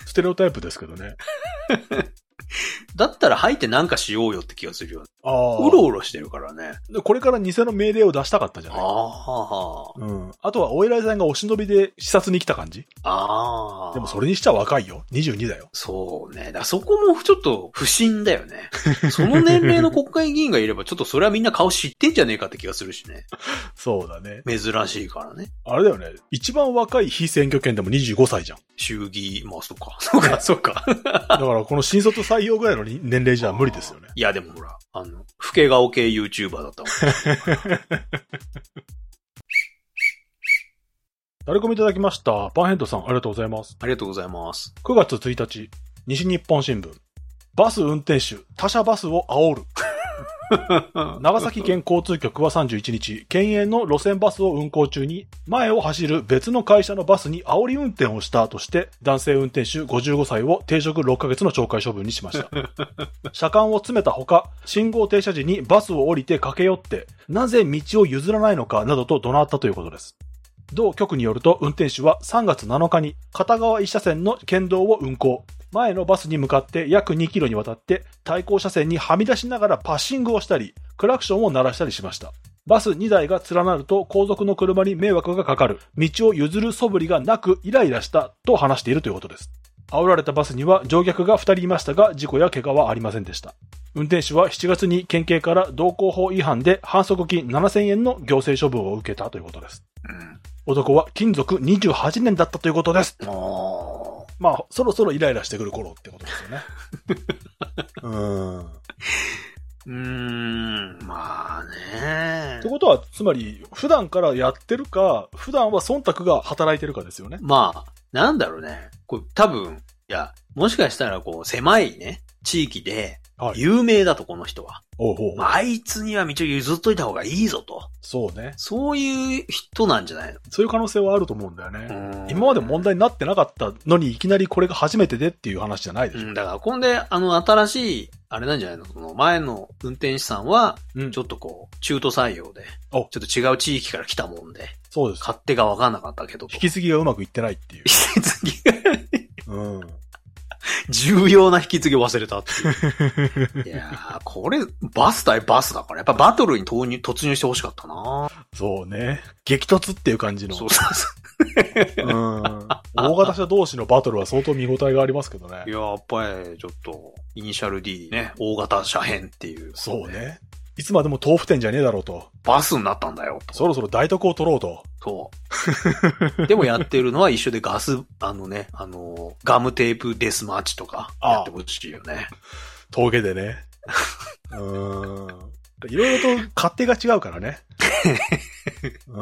Speaker 1: ステレオタイプですけどね。
Speaker 2: だったら入ってなんかしようよって気がするよね。
Speaker 1: ああ。
Speaker 2: うろうろしてるからね。
Speaker 1: で、これから偽の命令を出したかったじゃない。
Speaker 2: ああ。
Speaker 1: うん。あとは、お偉いさんがお忍びで視察に来た感じ。
Speaker 2: ああ。
Speaker 1: でもそれにしちゃ若いよ。にじゅうにだよ。
Speaker 2: そうね。だからそこもちょっと不審だよね。その年齢の国会議員がいれば、ちょっとそれはみんな顔知ってんじゃねえかって気がするしね。そうだね。珍しいからね。
Speaker 1: あれだよね。一番若い非選挙権でもにじゅうごさいじゃん。
Speaker 2: 衆議、まあそうか。そうか、そうか。
Speaker 1: だからこの新卒採用ぐらいの年齢じゃ無理ですよね。
Speaker 2: いやでもほら、あの、老け顔系 YouTuber だったもん。
Speaker 1: 誰込みいただきました。パンヘッドさん、ありがとうございます。
Speaker 2: ありがとうございます。
Speaker 1: くがつついたち、西日本新聞。バス運転手、他社バスを煽る。長崎県交通局はさんじゅういちにち、県営の路線バスを運行中に、前を走る別の会社のバスに煽り運転をしたとして、男性運転手ごじゅうごさいを停職ろっかげつの懲戒処分にしました。車間を詰めたほか、信号停車時にバスを降りて駆け寄って、なぜ道を譲らないのかなどと怒鳴ったということです。同局によると、運転手はさんがつなのかに片側いっ車線の県道を運行。前のバスに向かって約にキロにわたって対向車線にはみ出しながらパッシングをしたり、クラクションを鳴らしたりしました。バスにだいが連なると後続の車に迷惑がかかる。道を譲る素振りがなくイライラしたと話しているということです。煽られたバスには乗客がふたりいましたが、事故や怪我はありませんでした。運転手はしちがつに県警から道交法違反で反則金ななせんえんの行政処分を受けたということです。うん、男は勤続にじゅうはちねんだったということです。まあ、そろそろイライラしてくる頃ってことですよね。うーん。う
Speaker 2: ーん、まあね。
Speaker 1: ってことは、つまり、普段からやってるか、普段は忖度が働いてるかですよね。
Speaker 2: まあ、なんだろうね。これ多分、いや、もしかしたらこう、狭いね、地域で、有名だと、この人は。
Speaker 1: おうおう、
Speaker 2: まあ、あいつには道を譲っといた方がいいぞと。
Speaker 1: そうね。
Speaker 2: そういう人なんじゃないの？
Speaker 1: そういう可能性はあると思うんだよね。今まで問題になってなかったのに、いきなりこれが初めてでっていう話じゃないでしょ。
Speaker 2: うん、だから、こんで、あの、新しい、あれなんじゃないの？その前の運転手さんは、ちょっとこう、中途採用で、ちょっと違う地域から来たもんで、
Speaker 1: そうです。
Speaker 2: 勝手が分かんなかったけど。
Speaker 1: 引き継ぎがうまくいってないっていう。
Speaker 2: 引き継ぎが
Speaker 1: うん。
Speaker 2: 重要な引き継ぎを忘れたっていう。いやー、これ、バス対バスだから、やっぱバトルに投入、突入してほしかったな。
Speaker 1: そうね。激突っていう感じの。
Speaker 2: そうそうそう。
Speaker 1: うん。大型車同士のバトルは相当見応えがありますけどね。
Speaker 2: いや、やっぱり、ちょっと、イニシャル D ね、大型車編っていう、ね。
Speaker 1: そうね。いつまでも豆腐店じゃねえだろうと。
Speaker 2: バスになったんだよと。
Speaker 1: そろそろ大徳を取ろうと。
Speaker 2: そう。でもやってるのは一緒でガス、あのね、あの、ガムテープデスマッチとかやってほしいよね。
Speaker 1: 峠でね。うーん。いろいろと勝手が違うからね。うん。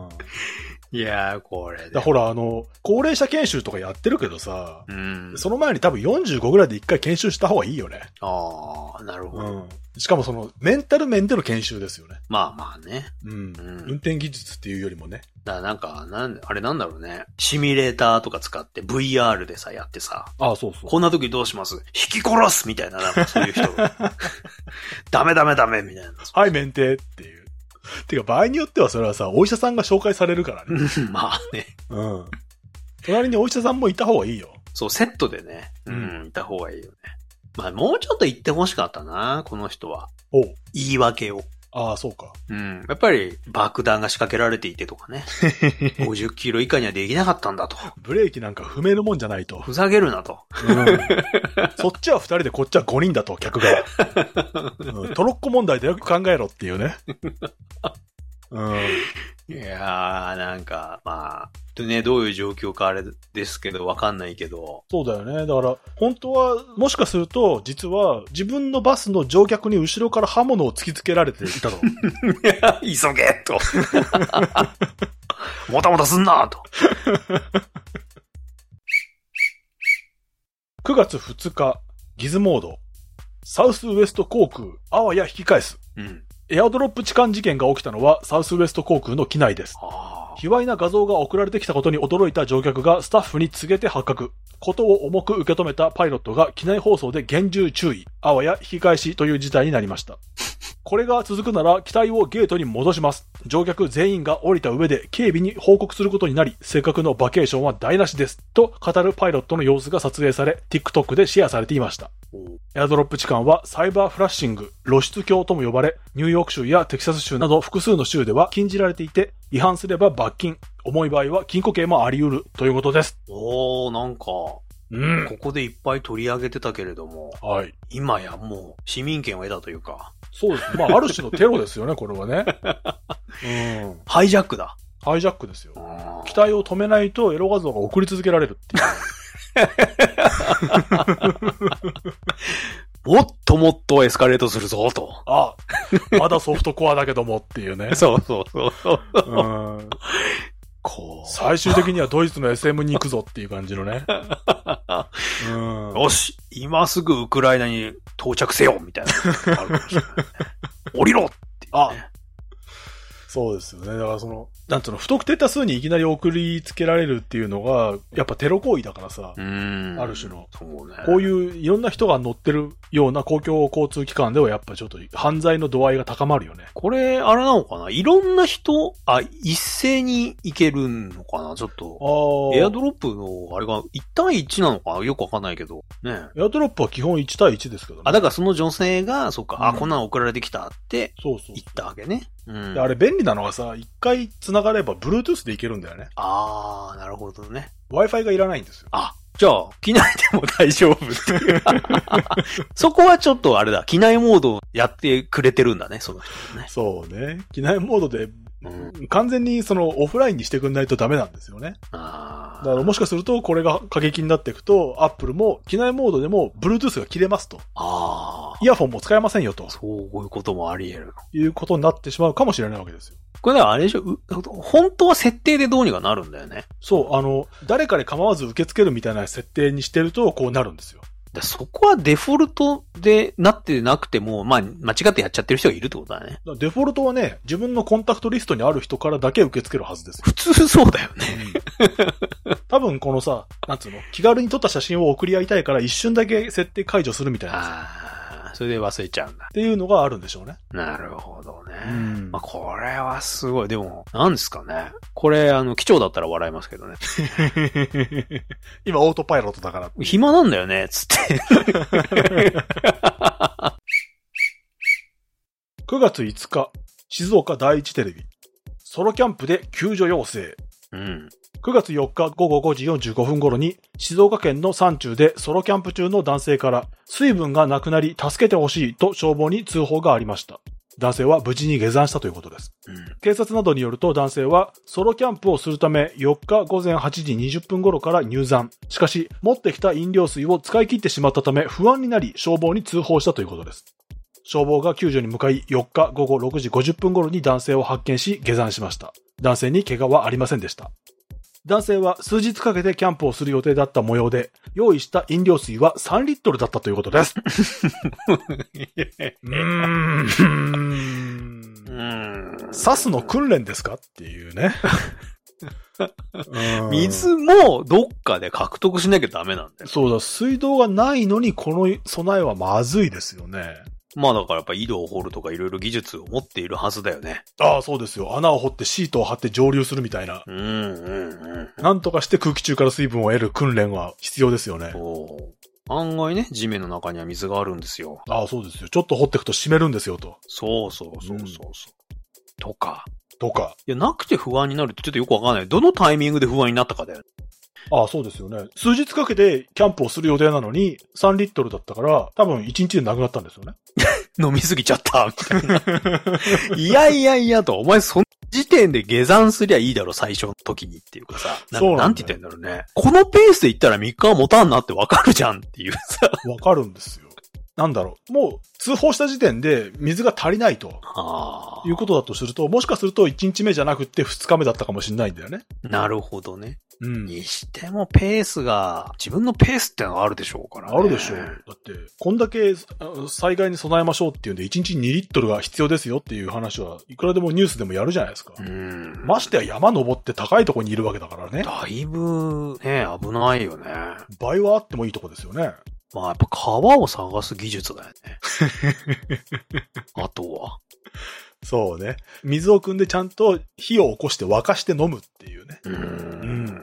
Speaker 2: いやー、これ
Speaker 1: だほら、あの、高齢者研修とかやってるけどさ、
Speaker 2: うん、
Speaker 1: その前に多分よんじゅうごぐらいで一回研修した方がいいよね。
Speaker 2: ああ、なるほど、
Speaker 1: うん。しかもその、メンタル面での研修ですよね。
Speaker 2: まあまあね。
Speaker 1: うん。うん、運転技術っていうよりもね。
Speaker 2: だからなんか、なん、あれなんだろうね。シミュレーターとか使って ブイアール でさ、やってさ。
Speaker 1: ああ、そうそう。
Speaker 2: こんな時どうします？引き殺すみたいな、なんかそういう人。ダメダメダメみたいな。
Speaker 1: はい、免停っていう。てか場合によってはそれはさ、お医者さんが紹介されるからね。
Speaker 2: まあね。
Speaker 1: うん。隣にお医者さんもいた方がいいよ。
Speaker 2: そう、セットでね。うん、うん、いた方がいいよね。まあもうちょっと言ってほしかったな、この人は。
Speaker 1: おう。
Speaker 2: 言い訳を。
Speaker 1: ああ、そうか。
Speaker 2: うん。やっぱり爆弾が仕掛けられていてとかね。ごじゅっキロ以下にはできなかったんだと。
Speaker 1: ブレーキなんか踏めるもんじゃないと。
Speaker 2: ふざけるなと。
Speaker 1: うん、そっちはふたりでこっちはごにんだと、客が。うん、トロッコ問題でよく考えろっていうね。うん、
Speaker 2: いやー、なんか、まあ、ね、どういう状況かあれですけど、わかんないけど。
Speaker 1: そうだよね。だから、本当は、もしかすると、実は、自分のバスの乗客に後ろから刃物を突きつけられていたと。
Speaker 2: いや、急げと。もたもたすんなと。
Speaker 1: くがつふつか、ギズモード。サウスウエスト航空、あわや引き返す。うん。エアドロップ痴漢事件が起きたのは、サウスウエスト航空の機内です。卑猥な画像が送られてきたことに驚いた乗客がスタッフに告げて発覚。ことを重く受け止めたパイロットが機内放送で厳重注意。あわや引き返しという事態になりました。これが続くなら機体をゲートに戻します。乗客全員が降りた上で警備に報告することになり、せっかくのバケーションは台無しです。と語るパイロットの様子が撮影され、TikTok でシェアされていました。エアドロップ痴漢はサイバーフラッシング、露出狂とも呼ばれ、ニューヨーク州やテキサス州など複数の州では禁じられていて、違反すれば罰金、重い場合は禁錮刑もあり得るということです。
Speaker 2: おー、なんか、うん、ここでいっぱい取り上げてたけれども、
Speaker 1: はい。
Speaker 2: 今やもう市民権を得たというか。
Speaker 1: そうです。まあ、ある種のテロですよね、これはね。
Speaker 2: うん。ハイジャックだ。
Speaker 1: ハイジャックですよ。機体を止めないとエロ画像が送り続けられるっていう。
Speaker 2: もっともっとエスカレートするぞ、と。
Speaker 1: あ、まだソフトコアだけどもっていうね。
Speaker 2: そうそうそうそう。
Speaker 1: うんこう最終的にはドイツの エスエム に行くぞっていう感じのね。
Speaker 2: うん、よし、今すぐウクライナに到着せよみたいな。あるかもしれないね、降りろって、ね。
Speaker 1: あ、そうですよね。だからその、なんつうの、不特定多数にいきなり送りつけられるっていうのが、やっぱテロ行為だからさ、
Speaker 2: うん
Speaker 1: ある種の、
Speaker 2: そうね、
Speaker 1: こういういろんな人が乗ってるような公共交通機関ではやっぱちょっと犯罪の度合いが高まるよね。
Speaker 2: これ、あれなのかないろんな人、あ、一斉に行けるのかなちょっと。エアドロップの、あれがいち対いちなのかなよくわかんないけど。ね。
Speaker 1: エアドロップは基本いち対いちですけどね。
Speaker 2: あ、だからその女性が、そっか、うん、あ、こんなの送られてきたって、そうそう。言ったわけね。
Speaker 1: うん。あれ便利なのがさ、一回繋がれば Bluetooth でいけるんだよね。
Speaker 2: あー、なるほどね。
Speaker 1: Wi-Fi がいらないんですよ。
Speaker 2: あ、じゃあ、機内でも大丈夫っていう。そこはちょっとあれだ、機内モードやってくれてるんだね、その人ね。
Speaker 1: そうね。機内モードで、うん、完全にそのオフラインにしてくんないとダメなんですよね。
Speaker 2: あ
Speaker 1: だからもしかするとこれが過激になっていくと、Apple も機内モードでも Bluetooth が切れますと。
Speaker 2: ああ。
Speaker 1: イヤフォンも使えませんよと。
Speaker 2: そういうこともあり得る。
Speaker 1: いうことになってしまうかもしれないわけですよ。
Speaker 2: これだからあれでしょ、本当は設定でどうにかなるんだよね。
Speaker 1: そう、あの、誰かに構わず受け付けるみたいな設定にしてるとこうなるんですよ。
Speaker 2: そこはデフォルトでなってなくても、まあ、間違ってやっちゃってる人がいるってことだね。
Speaker 1: デフォルトはね、自分のコンタクトリストにある人からだけ受け付けるはずですよ。
Speaker 2: 普通そうだよね。
Speaker 1: うん、多分このさ、なんつうの、気軽に撮った写真を送り合いたいから一瞬だけ設定解除するみたいな。
Speaker 2: ああ、それで忘れちゃうんだ。
Speaker 1: っていうのがあるんでしょうね。
Speaker 2: なるほどね。
Speaker 1: うん、
Speaker 2: まあ、これはすごい。でも、なんですかね。これ、あの、機長だったら笑いますけどね。
Speaker 1: 今、オートパイロットだから。
Speaker 2: 暇なんだよね、つって。
Speaker 1: くがついつか、静岡第一テレビ。ソロキャンプで救助要請。
Speaker 2: うん。
Speaker 1: くがつよっかごごごじよんじゅうごふん頃に、静岡県の山中でソロキャンプ中の男性から、水分がなくなり助けてほしいと消防に通報がありました。男性は無事に下山したということです。
Speaker 2: うん、
Speaker 1: 警察などによると男性はソロキャンプをするためよっかごぜんはちじにじゅっぷん頃から入山。しかし持ってきた飲料水を使い切ってしまったため不安になり消防に通報したということです。消防が救助に向かいよっかごごろくじごじゅっぷん頃に男性を発見し下山しました。男性に怪我はありませんでした。男性は数日かけてキャンプをする予定だった模様で、用意した飲料水はさんリットルだったということです。うーん。刺すの訓練ですかっていうね。
Speaker 2: 水もどっかで獲得しなきゃダメなんだよ。
Speaker 1: そうだ、水道がないのにこの備えはまずいですよね。
Speaker 2: まあだからやっぱ井戸を掘るとかいろいろ技術を持っているはずだよね。
Speaker 1: ああ、そうですよ。穴を掘ってシートを張って蒸留するみたいな。
Speaker 2: うんうんうん。
Speaker 1: なんとかして空気中から水分を得る訓練は必要ですよね。
Speaker 2: お案外ね、地面の中には水があるんですよ。
Speaker 1: ああ、そうですよ。ちょっと掘っていくと湿るんですよと。
Speaker 2: そうそうそうそうそう。うん、とか。
Speaker 1: とか。
Speaker 2: いや、なくて不安になるってちょっとよくわかんない。どのタイミングで不安になったかだよね。
Speaker 1: ああ、そうですよね。数日かけてキャンプをする予定なのに、さんリットルだったから、多分いちにちでなくなったんですよね。
Speaker 2: 飲みすぎちゃった、みたいな。いやいやいやと、お前その時点で下山すりゃいいだろ、最初の時にっていうかさ。なんかなんて言ってんだろうね。このペースで行ったらみっかは持たんなってわかるじゃんっていうさ。
Speaker 1: わかるんですよ。なんだろう。もう通報した時点で水が足りないと。いうことだとすると、もしかするといちにちめじゃなくてふつかめだったかもしれないんだよね。
Speaker 2: なるほどね。
Speaker 1: うん。
Speaker 2: にしてもペースが、自分のペースってのがあるでしょうからね。
Speaker 1: あるでしょう。だって、こんだけ災害に備えましょうっていうんでいちにちにリットルが必要ですよっていう話はいくらでもニュースでもやるじゃないですか。
Speaker 2: うん。
Speaker 1: ましてや山登って高いとこにいるわけだからね。
Speaker 2: だいぶ、ね、危ないよね。
Speaker 1: 倍はあってもいいとこですよね。
Speaker 2: まあやっぱ川を探す技術だよね。あとは。
Speaker 1: そうね。水を汲んでちゃんと火を起こして沸かして飲むっていうね。
Speaker 2: うーん。うん。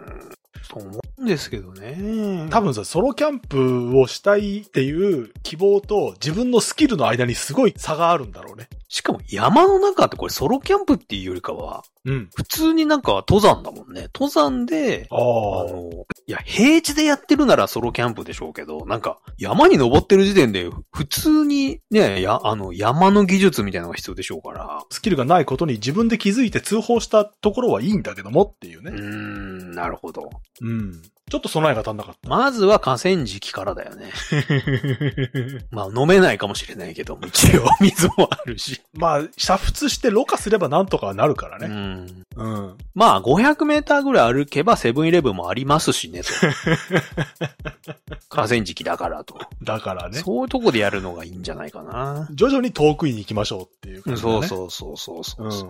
Speaker 2: と思うんですけどね。
Speaker 1: 多分さ、ソロキャンプをしたいっていう希望と自分のスキルの間にすごい差があるんだろうね。
Speaker 2: しかも山の中ってこれソロキャンプっていうよりかは、
Speaker 1: うん。
Speaker 2: 普通になんか登山だもんね。登山で、
Speaker 1: ああ
Speaker 2: の、いや、平地でやってるならソロキャンプでしょうけど、なんか山に登ってる時点で普通にね、や、あの、山の技術みたいなのが必要でしょうから。
Speaker 1: スキルがないことに自分で気づいて通報したところはいいんだけどもっていうね。
Speaker 2: うーん、なるほど。
Speaker 1: うん。ちょっと備えが足んなかった。
Speaker 2: まずは河川敷からだよね。まあ飲めないかもしれないけども、一応水もあるし。
Speaker 1: まあ、煮沸してろ過すればなんとかなるからね。
Speaker 2: うん。
Speaker 1: うん。
Speaker 2: まあごひゃくメーターぐらい歩けばセブンイレブンもありますしね、と。河川敷だからと。
Speaker 1: だからね。
Speaker 2: そういうとこでやるのがいいんじゃないかな。
Speaker 1: 徐々に遠くに行きましょうっていう感じだね。
Speaker 2: そうそうそうそうそう。うん。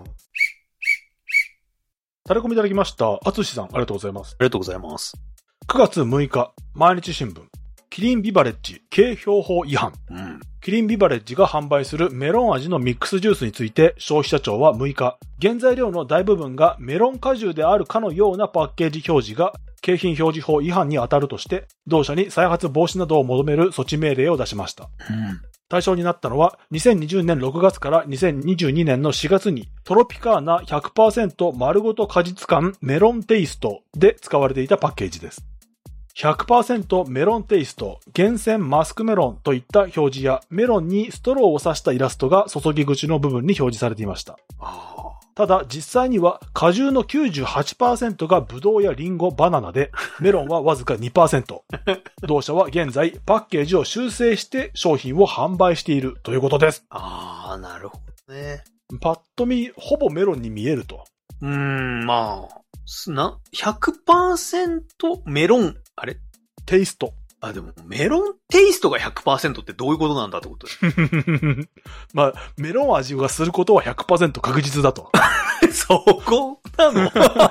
Speaker 1: タレコミいただきました。あつしさん、ありがとうございます。
Speaker 2: ありがとうございます。
Speaker 1: くがつむいか、毎日新聞。キリンビバレッジ、景標法違反。
Speaker 2: うん。
Speaker 1: キリンビバレッジが販売するメロン味のミックスジュースについて消費者庁はむいか、原材料の大部分がメロン果汁であるかのようなパッケージ表示が景品表示法違反に当たるとして、同社に再発防止などを求める措置命令を出しました。
Speaker 2: うん。
Speaker 1: 対象になったのはにせんにじゅうねんろくがつからにせんにじゅうにねんのしがつにトロピカーナ ひゃくパーセント 丸ごと果実感メロンテイストで使われていたパッケージです。ひゃくパーセント メロンテイスト、厳選マスクメロンといった表示やメロンにストローを刺したイラストが注ぎ口の部分に表示されていました。ただ実際には果汁の きゅうじゅうはちパーセント がブドウやリンゴ、バナナでメロンはわずか にパーセント。同社は現在パッケージを修正して商品を販売しているということです。
Speaker 2: ああ、なるほどね。
Speaker 1: パッと見ほぼメロンに見えると。
Speaker 2: うーん、まあ。な、ひゃくパーセント メロン、あれ
Speaker 1: テイスト。
Speaker 2: あ、でも、メロンテイストが ひゃくパーセント ってどういうことなんだってこと
Speaker 1: まあ、メロン味がすることは ひゃくパーセント 確実だと。
Speaker 2: そこなのいや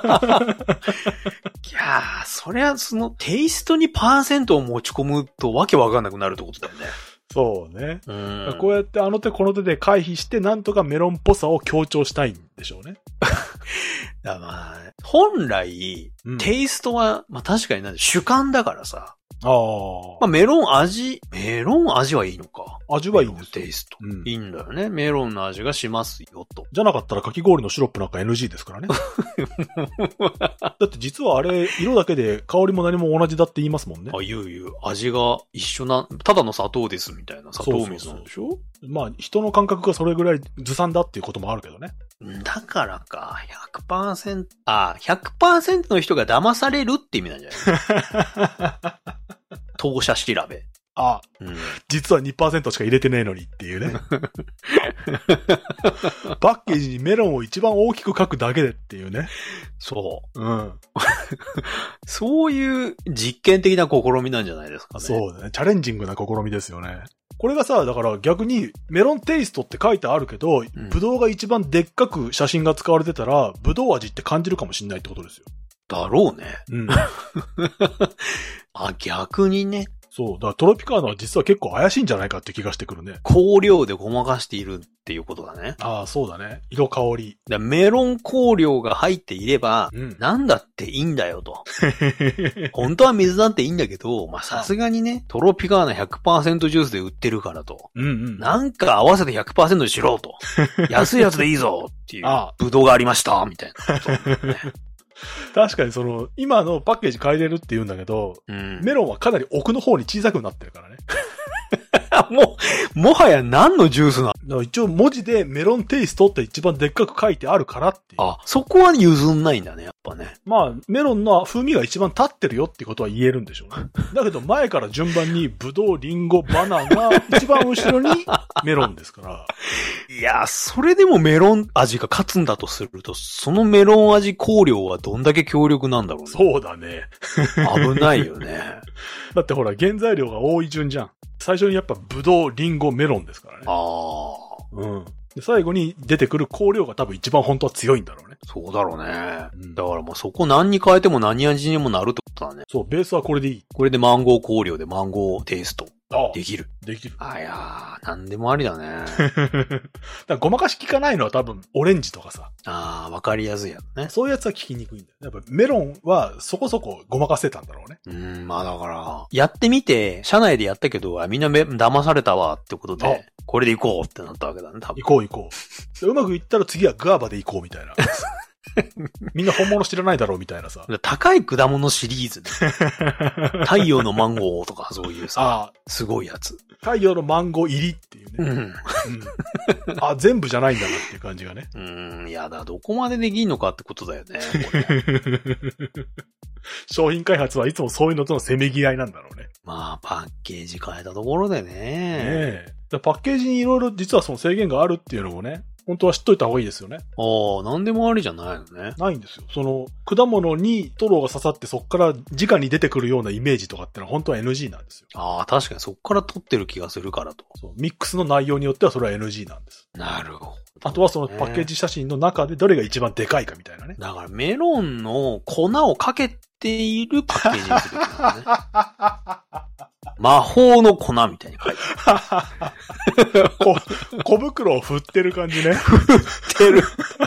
Speaker 2: ー、そりゃ、その、テイストにパーセントを持ち込むとわけわかんなくなるってことだよね。
Speaker 1: そうね。
Speaker 2: うん。
Speaker 1: こうやってあの手この手で回避してなんとかメロンっぽさを強調したいんでしょうね。
Speaker 2: だまあ、本来、
Speaker 1: うん、
Speaker 2: テイストは、まあ確かになん主観だからさ。
Speaker 1: ああ。
Speaker 2: まあメロン味、メロン味はいいのか。
Speaker 1: 味はいいんですよ。
Speaker 2: テイスト、
Speaker 1: うん。
Speaker 2: いいんだよね。メロンの味がしますよと。
Speaker 1: じゃなかったらかき氷のシロップなんか エヌジー ですからね。だって実はあれ、色だけで香りも何も同じだって言いますもんね。
Speaker 2: あ、言う言う。味が一緒な、ただの砂糖ですみたいな。砂糖水なんでしょ？そうそうそう。
Speaker 1: まあ人の感覚がそれぐらいずさんだっていうこともあるけどね。
Speaker 2: だからか、ひゃくパーセント、あ、ひゃくパーセント の人が騙されるって意味なんじゃない当社調べ。
Speaker 1: あ、うん、実は にパーセント しか入れてねえのにっていうね。パッケージにメロンを一番大きく書くだけでっていうね。
Speaker 2: そう。
Speaker 1: うん。
Speaker 2: そういう実験的な試みなんじゃないですかね。
Speaker 1: そうだね。チャレンジングな試みですよね。これがさ、だから逆にメロンテイストって書いてあるけど、うん、ブドウが一番でっかく写真が使われてたら、ブドウ味って感じるかもしれないってことですよ。
Speaker 2: だろうね。
Speaker 1: うん。
Speaker 2: あ、逆にね。
Speaker 1: そう。だからトロピカーナは実は結構怪しいんじゃないかって気がしてくるね。
Speaker 2: 香料でごまかしているっていうことだね。
Speaker 1: ああ、そうだね。色香り。
Speaker 2: だメロン香料が入っていれば、
Speaker 1: うん、
Speaker 2: なんだっていいんだよと。本当は水なんていいんだけど、まあさすがにね、トロピカーナ ひゃくパーセント ジュースで売ってるからと。
Speaker 1: うんうん、
Speaker 2: なんか合わせて ひゃくパーセント にしろと。安いやつでいいぞっていう、ブドウがありました、みたいな、ね。
Speaker 1: 確かにその、今のパッケージ変えれるって言うんだけど、うん、メロンはかなり奥の方に小さくなってるからね。
Speaker 2: もう、もはや何のジュースな
Speaker 1: の？一応文字でメロンテイストって一番でっかく書いてあるからっていう。
Speaker 2: あ、そこは譲んないんだね、やっぱね。
Speaker 1: まあ、メロンの風味が一番立ってるよってことは言えるんでしょうね。だけど前から順番にブドウ、リンゴ、バナナ、一番後ろにメロンですから。
Speaker 2: いや、それでもメロン味が勝つんだとすると、そのメロン味香料はどんだけ強力なんだろうね。
Speaker 1: そうだね。
Speaker 2: 危ないよね。
Speaker 1: だってほら、原材料が多い順じゃん。最初にやっぱブドウ、リンゴ、メロンですからね。
Speaker 2: ああ。
Speaker 1: うん。で、最後に出てくる香料が多分一番本当は強いんだろうね。
Speaker 2: そうだろうね。うん、だからもうそこ何に変えても何味にもなるってことだね。
Speaker 1: そう、ベースはこれでいい。
Speaker 2: これでマンゴー香料でマンゴーテイスト。できる。
Speaker 1: できる。
Speaker 2: あ、いやー、なんでもありだね。
Speaker 1: だからごまかし効かないのは多分オレンジとかさ。
Speaker 2: ああ、わかりやすいやつね。
Speaker 1: そういうやつは効きにくいんだよ。やっぱメロンはそこそこごまかせたんだろうね。
Speaker 2: うーん、まあだから、やってみて、社内でやったけど、みんなめ騙されたわってことで、これで行こうってなったわけだね、多分。
Speaker 1: 行こう行こう。うまくいったら次はグアバで行こうみたいな。みんな本物知らないだろうみたいなさ。
Speaker 2: 高い果物シリーズね。太陽のマンゴーとかそういうさ、すごいやつ。
Speaker 1: 太陽のマンゴー入りっていうね。うんうん、あ、全部じゃないんだなっていう感じがね。
Speaker 2: うん、いやだ、どこまでできんのかってことだよね。
Speaker 1: 商品開発はいつもそういうのとのせめぎ合いなんだろうね。
Speaker 2: まあ、パッケージ変えたところでね。ね
Speaker 1: え。パッケージにいろいろ実はその制限があるっていうのもね、本当は知っといた方がいいですよね。
Speaker 2: ああ、なんでもありじゃないのね。
Speaker 1: ないんですよ。その、果物にストローが刺さってそっから直に出てくるようなイメージとかってのは本当は エヌジー なんですよ。
Speaker 2: ああ、確かにそっから取ってる気がするからと。
Speaker 1: そう。ミックスの内容によってはそれは エヌジー なんです。
Speaker 2: なるほど、ね。
Speaker 1: あとはそのパッケージ写真の中でどれが一番でかいかみたいなね。
Speaker 2: だからメロンの粉をかけているパッケージにするべきなんだね。魔法の粉みたいに書いてあ
Speaker 1: る。こ小袋を振ってる感じね。
Speaker 2: 振ってる。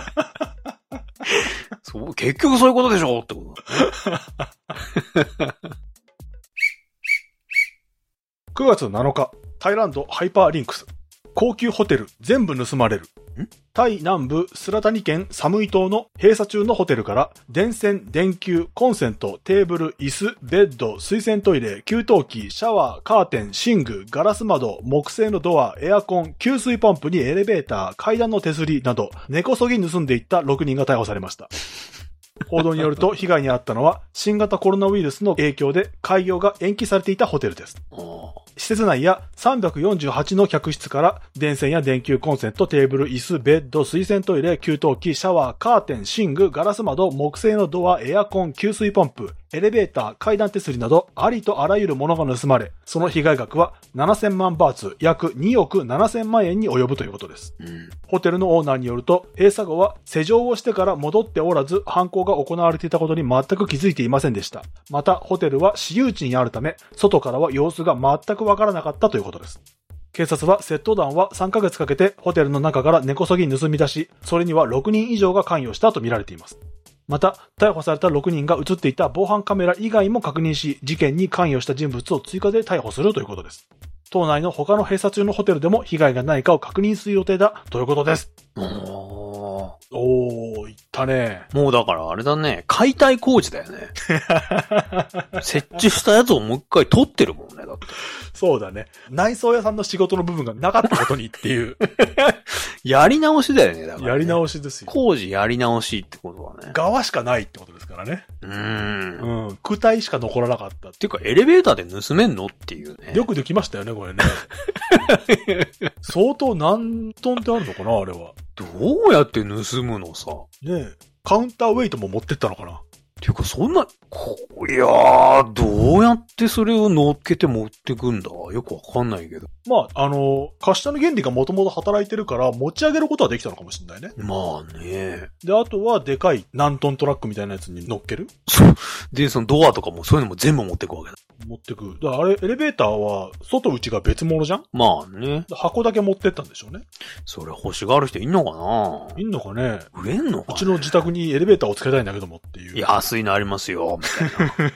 Speaker 2: そう、結局そういうことでしょってことだね。
Speaker 1: くがつなのか、タイランドハイパーリンクス。高級ホテル全部盗まれる。タイ南部スラタニ県サムイ島の閉鎖中のホテルから電線、電球、コンセント、テーブル、椅子、ベッド、水洗トイレ、給湯器、シャワー、カーテン、寝具、ガラス窓、木製のドア、エアコン、給水ポンプにエレベーター、階段の手すりなど根こそぎ盗んでいったろくにんが逮捕されました。報道によると被害に遭ったのは新型コロナウイルスの影響で開業が延期されていたホテルです。施設内やさんびゃくよんじゅうはちの客室から電線や電球、コンセント、テーブル、椅子、ベッド、水洗トイレ、給湯器、シャワー、カーテン、寝具、ガラス窓、木製のドア、エアコン、給水ポンプ、エレベーター、階段手すりなどありとあらゆるものが盗まれ、その被害額はななせんまんバーツ、約におくななせんまんえんに及ぶということです。うん、ホテルのオーナーによると、閉鎖後は施錠をしてから戻っておらず、犯行が行われていたことに全く気づいていませんでした。また、ホテルは私有地にあるため、外からは様子が全くわからなかったということです。警察は窃盗団はさんかげつかけてホテルの中から根こそぎ盗み出し、それにはろくにん以上が関与したと見られています。また、逮捕されたろくにんが映っていた防犯カメラ以外も確認し、事件に関与した人物を追加で逮捕するということです。島内の他の閉鎖中のホテルでも被害がないかを確認する予定だということです。おー、おー、いったね。
Speaker 2: もうだからあれだね、解体工事だよね。設置したやつをもう一回取ってるもんね、だって。
Speaker 1: そうだね。内装屋さんの仕事の部分がなかったことにっていう。
Speaker 2: やり直しだよね、だから、ね。
Speaker 1: やり直しですよ。
Speaker 2: 工事やり直しってことはね。
Speaker 1: 側しかないってことですからね。
Speaker 2: うーん。
Speaker 1: うん。躯体しか残らなかった。
Speaker 2: っていうか、エレベーターで盗めんのっていうね。
Speaker 1: よくできましたよね、これね。相当何トンってあるのかな、あれは。
Speaker 2: どうやって盗むのさ。
Speaker 1: ねえ。カウンターウェイトも持ってったのかな。
Speaker 2: ていうか、そんな、こいやー、どうやってそれを乗っけて持ってくんだ？よくわかんないけど。
Speaker 1: まあ、あの、滑車の原理がもともと働いてるから持ち上げることはできたのかもしれないね。
Speaker 2: まあね。
Speaker 1: で、あとはでかい何トントラックみたいなやつに乗っける？
Speaker 2: そう。で、そのドアとかもそういうのも全部持ってくわけだ。
Speaker 1: 持ってく。だからあれ、エレベーターは外内が別物じゃん？
Speaker 2: まあね。
Speaker 1: 箱だけ持ってったんでしょうね。
Speaker 2: それ欲しがる人いんのかない
Speaker 1: んのかね？
Speaker 2: 売れんのかね？
Speaker 1: うちの自宅にエレベーターをつけたいんだけどもっていう。
Speaker 2: 安いのありますよ、みたいな。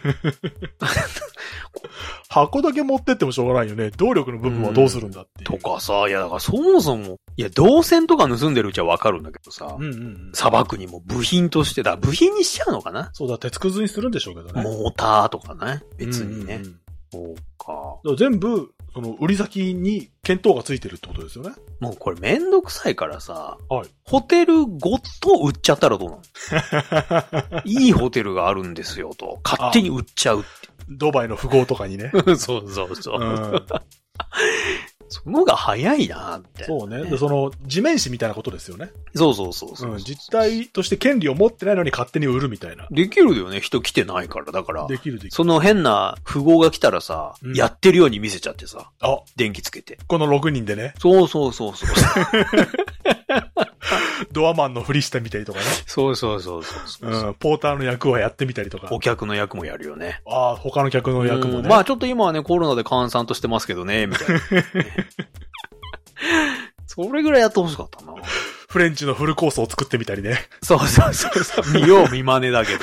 Speaker 1: 箱だけ持ってってもしょうがないよね。動力の部分はどうするんだっていう。
Speaker 2: とかさ、いやだからそもそも、いや導線とか盗んでるうちはわかるんだけどさ、
Speaker 1: うんうんうん、砂
Speaker 2: 漠にも部品としてだ、部品にしちゃうのかな？
Speaker 1: そうだ、鉄くずにするんでしょうけどね。
Speaker 2: モーターとかね、別にね。
Speaker 1: うんうんうん、
Speaker 2: そうか。
Speaker 1: 全部、その売り先に見当がついてるってことですよね。
Speaker 2: もうこれめんどくさいからさ、
Speaker 1: はい、
Speaker 2: ホテルごと売っちゃったらどうなの？いいホテルがあるんですよと、勝手に売っちゃうって。
Speaker 1: ドバイの富豪とかにね。
Speaker 2: そうそうそう。うん、その方が早いなって。
Speaker 1: そうね。で、その、地面師みたいなことですよね。
Speaker 2: そうそうそうそう、
Speaker 1: うん。実態として権利を持ってないのに勝手に売るみたいな。
Speaker 2: できるよね。人来てないから。だから。
Speaker 1: できるできる。
Speaker 2: その変な富豪が来たらさ、うん、やってるように見せちゃってさ。
Speaker 1: あ、
Speaker 2: 電気つけて。
Speaker 1: このろくにんでね。
Speaker 2: そうそうそうそう。
Speaker 1: ドアマンのふりしてみたりとかね。
Speaker 2: そうそうそうそうそう、
Speaker 1: うん。ポーターの役はやってみたりとか。
Speaker 2: お客の役もやるよね。
Speaker 1: ああ、他の客の役もね。
Speaker 2: まあちょっと今はね、コロナで閑散としてますけどね、みたいな。それぐらいやってほしかったな。
Speaker 1: フレンチのフルコースを作ってみたりね。
Speaker 2: そうそうそうそう。見よう見真似だけど。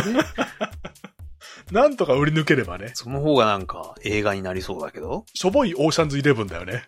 Speaker 1: なんとか売り抜ければね。
Speaker 2: その方がなんか映画になりそうだけど。
Speaker 1: しょぼいオーシャンズイレブンだよね。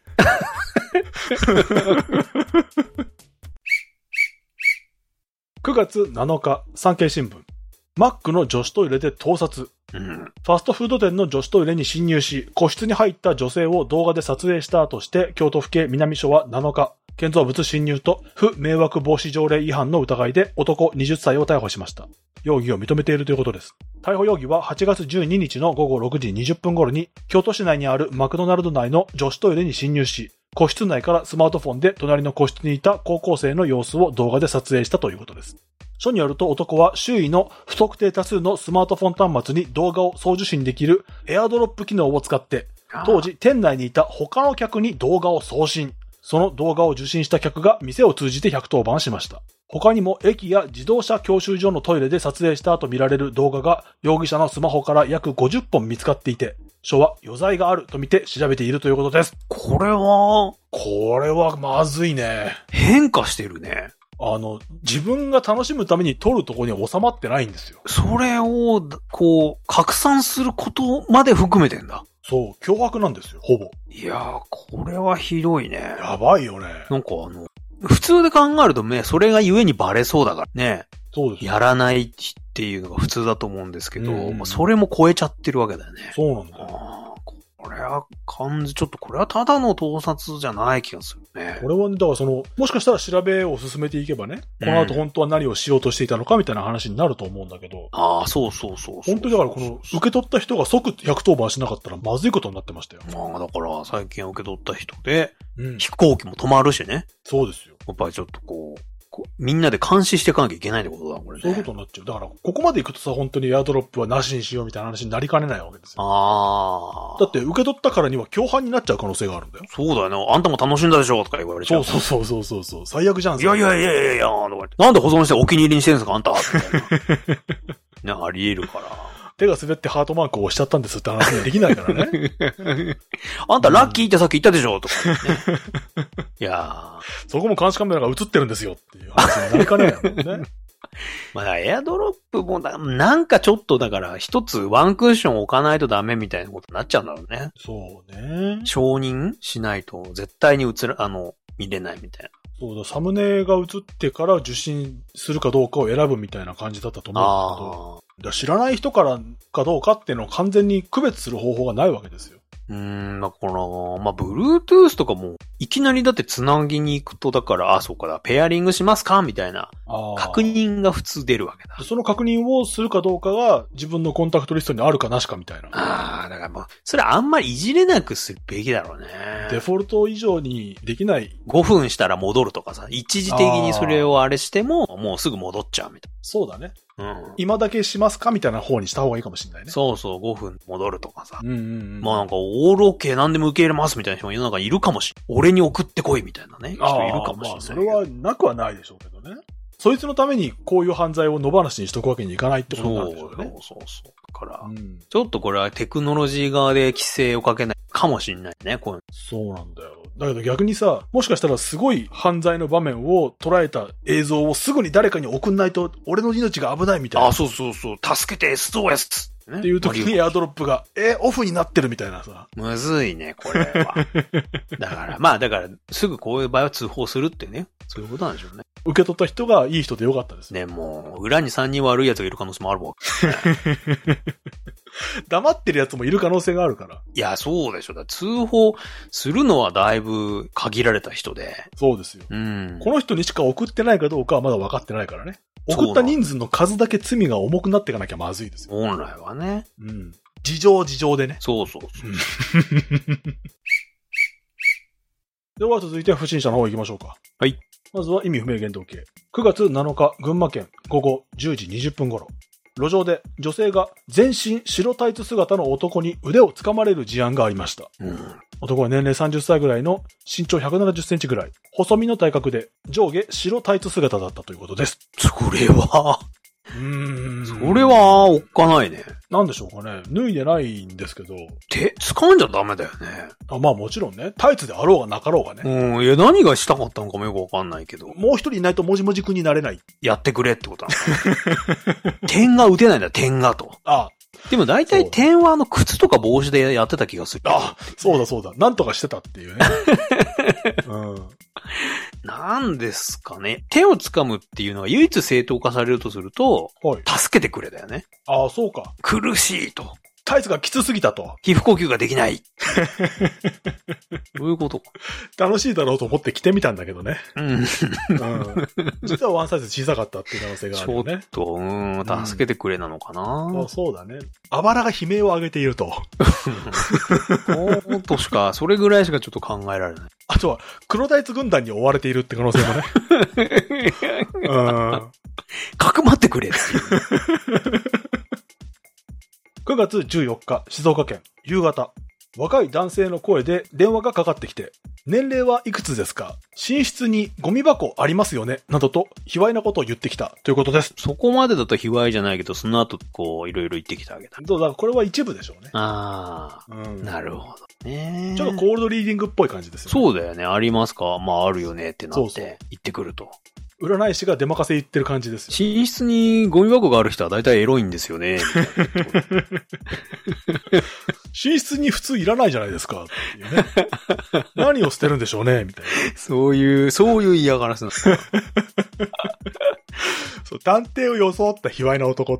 Speaker 1: くがつなのか、産経新聞。マックの女子トイレで盗撮。うん、ファストフード店の女子トイレに侵入し、個室に入った女性を動画で撮影したとして、京都府警南署はなのか、建造物侵入と不迷惑防止条例違反の疑いで男はたちを逮捕しました。容疑を認めているということです。逮捕容疑ははちがつじゅうににちのごごろくじにじゅっぷん頃に、京都市内にあるマクドナルド内の女子トイレに侵入し、個室内からスマートフォンで隣の個室にいた高校生の様子を動画で撮影したということです。署によると男は周囲の不特定多数のスマートフォン端末に動画を送受信できるエアドロップ機能を使って、当時店内にいた他の客に動画を送信。その動画を受信した客が店を通じてひゃくとおばんしました。他にも駅や自動車教習所のトイレで撮影したとみられる動画が容疑者のスマホから約ごじゅっぽん見つかっていて、署は余罪があるとみて調べているということです。
Speaker 2: これは、
Speaker 1: これはまずいね。
Speaker 2: 変化してるね。
Speaker 1: あの、自分が楽しむために撮るところには収まってないんですよ。
Speaker 2: それを、こう、拡散することまで含めてんだ。
Speaker 1: そう、脅迫なんですよ、ほぼ。
Speaker 2: いやー、これはひどいね。
Speaker 1: やばいよね。
Speaker 2: なんかあの、普通で考えるとね、それがゆえにバレそうだからね。
Speaker 1: そうです。
Speaker 2: やらないっていうのが普通だと思うんですけど、
Speaker 1: うん、
Speaker 2: まあ、それも超えちゃってるわけだよね。
Speaker 1: そうなんだよ。
Speaker 2: これは感じ、ちょっとこれはただの盗撮じゃない気がするね。
Speaker 1: これはね、だからその、もしかしたら調べを進めていけばね、この後本当は何をしようとしていたのかみたいな話になると思うんだけど。
Speaker 2: ああ、そうそうそうそう。
Speaker 1: 本当にだからこの、受け取った人が即ひゃくとおばんしなかったらまずいことになってましたよ。
Speaker 2: まあだから最近受け取った人で、
Speaker 1: うん、
Speaker 2: 飛行機も止まるしね。
Speaker 1: そうですよ。
Speaker 2: やっぱりちょっとこう、みんなで監視していかなきゃいけないってことだ、これね。
Speaker 1: そういうことになっちゃう。だから、ここまで行くとさ、本当にエアドロップはなしにしようみたいな話になりかねないわけですよ。
Speaker 2: ああ。
Speaker 1: だって、受け取ったからには共犯になっちゃう可能性があるんだよ。
Speaker 2: そうだよね。あんたも楽しんだでしょとか言われちゃう。
Speaker 1: そうそうそうそうそう。最悪じゃん。
Speaker 2: いやいやいやいやいや、なんで保存してお気に入りにしてるんですか、あんたみたいな。ね、あり得るから。
Speaker 1: 手が滑ってハートマークを押しちゃったんですって話にはできないからね。
Speaker 2: あんたラッキーってさっき言ったでしょとか、ね。いや
Speaker 1: ー。そこも監視カメラが映ってるんですよっていう話になりかねないもんね。
Speaker 2: まあ、エアドロップもだ、なんかちょっとだから一つワンクッション置かないとダメみたいなことになっちゃうんだろうね。
Speaker 1: そうね。
Speaker 2: 承認しないと絶対に映ら、あの、見れないみたいな。
Speaker 1: そうだ、サムネが映ってから受信するかどうかを選ぶみたいな感じだったと思うんだけど。だ知らない人からかどうかっていうのを完全に区別する方法がないわけですよ。
Speaker 2: うーん、だから、まあ、Bluetooth とかも、いきなりだって繋ぎに行くと、だから、あ、そうかだ、ペアリングしますかみたいな確認が普通出るわけだ。
Speaker 1: その確認をするかどうかが自分のコンタクトリストにあるかなしかみたいな。
Speaker 2: ああ、だからもう、それあんまりいじれなくするべきだろうね。
Speaker 1: デフォルト以上にできない。
Speaker 2: ごふんしたら戻るとかさ、一時的にそれをあれしても、もうすぐ戻っちゃうみたいな。
Speaker 1: そうだね。
Speaker 2: うん。
Speaker 1: 今だけしますかみたいな方にした方がいいかもしれないね。
Speaker 2: そうそう、ごふん戻るとかさ。
Speaker 1: うんうんうん。
Speaker 2: まあなんか、オールオッケー何でも受け入れますみたいな人も世の中にいるかもしれん。俺に送ってこいみたいなね。人いるかもしれない。
Speaker 1: まあ、それはなくはないでしょうけどね。そいつのためにこういう犯罪を野放しにしとくわけにいかないってことなんでしょうね。
Speaker 2: そうそうそう。だから、
Speaker 1: うん、
Speaker 2: ちょっとこれはテクノロジー側で規制をかけないかもしれないね、こういうの。
Speaker 1: そうなんだよ。だけど逆にさ、もしかしたらすごい犯罪の場面を捉えた映像をすぐに誰かに送んないと俺の命が危ないみたいな。
Speaker 2: あ、そうそうそう。助けて エスオーエス！ね、
Speaker 1: っていう時にエアドロップが、え、オフになってるみたいなさ。
Speaker 2: むずいね、これは。だから、まあだから、すぐこういう場合は通報するってね。そういうことなんでしょうね。
Speaker 1: 受け取った人がいい人でよかったです
Speaker 2: ね。もう、裏にさんにん悪い奴がいる可能性もあるわけ、ね。
Speaker 1: 黙ってる奴もいる可能性があるから。
Speaker 2: いや、そうでしょ。だ通報するのはだいぶ限られた人で。
Speaker 1: そうですよ。
Speaker 2: うん。
Speaker 1: この人にしか送ってないかどうかはまだ分かってないからね。送った人数の数だけ罪が重くなっていかなきゃまずいですよ。
Speaker 2: 本来はね。
Speaker 1: うん。事情事情でね。
Speaker 2: そうそうそう。
Speaker 1: では続いて不審者の方行きましょうか。
Speaker 2: はい。
Speaker 1: まずは意味不明言動系。くがつなのか、群馬県午後じゅうじにじゅっぷん頃。路上で女性が全身白タイツ姿の男に腕を掴まれる事案がありました。
Speaker 2: うん、
Speaker 1: 男は年齢さんじゅっさいぐらいの身長ひゃくななじゅっセンチぐらい、細身の体格で上下白タイツ姿だったということです。
Speaker 2: それは、
Speaker 1: うーん。
Speaker 2: それはおっかないね。
Speaker 1: なんでしょうかね。脱いでないんですけど。
Speaker 2: 手、掴んじゃダメだよね。
Speaker 1: あ、まあもちろんね。タイツであろうがなかろうがね。
Speaker 2: うん。いや、何がしたかったのかもよくわかんないけど。
Speaker 1: もう一人いないともじもじくんになれない。
Speaker 2: やってくれってことなの。点が打てないんだよ、点がと。
Speaker 1: ああ。
Speaker 2: でも大体点はあの靴とか帽子でやってた気がする。
Speaker 1: あ、そうだそうだ。なんとかしてたっていうね。うん。
Speaker 2: なんですかね。手を掴むっていうのは唯一正当化されるとすると、はい、助けてくれだよね。
Speaker 1: ああ、そうか。
Speaker 2: 苦しいと。
Speaker 1: タイツがきつすぎたと。
Speaker 2: 皮膚呼吸ができない。どういうことか。
Speaker 1: 楽しいだろうと思って着てみたんだけどね。
Speaker 2: うん。うん、
Speaker 1: 実はワンサイズ小さかったっていう可能性があるよね。
Speaker 2: ちょっと、うん、助けてくれなのかな。
Speaker 1: うん、そうだね。あばらが悲鳴を上げていると。
Speaker 2: そうとしか、それぐらいしかちょっと考えられない。
Speaker 1: あとは、黒タイツ軍団に追われているって可能性もね。うん。
Speaker 2: かくまってくれ。
Speaker 1: くがつじゅうよっか、静岡県、夕方。若い男性の声で電話がかかってきて、年齢はいくつですか？寝室にゴミ箱ありますよね？などと、卑猥なことを言ってきたということです。
Speaker 2: そこまでだと卑猥じゃないけど、その後、こう、いろいろ言ってきたわけだ。
Speaker 1: そうだ、これは一部でしょうね。
Speaker 2: ああ、うん、なるほどね。
Speaker 1: ちょっとコールドリーディングっぽい感じですよね。
Speaker 2: そうだよね。ありますか？まあ、あるよねってなって、そうそう言ってくると。
Speaker 1: 占い師が出まかせ言ってる感じですよ。
Speaker 2: 寝室にゴミ箱がある人は大体エロいんですよね。
Speaker 1: 寝室に普通いらないじゃないですかっていうね。何を捨てるんでしょうねみたいな。
Speaker 2: そういう、そういう嫌がらせなんです。
Speaker 1: そう、探偵を装った卑猥な男って。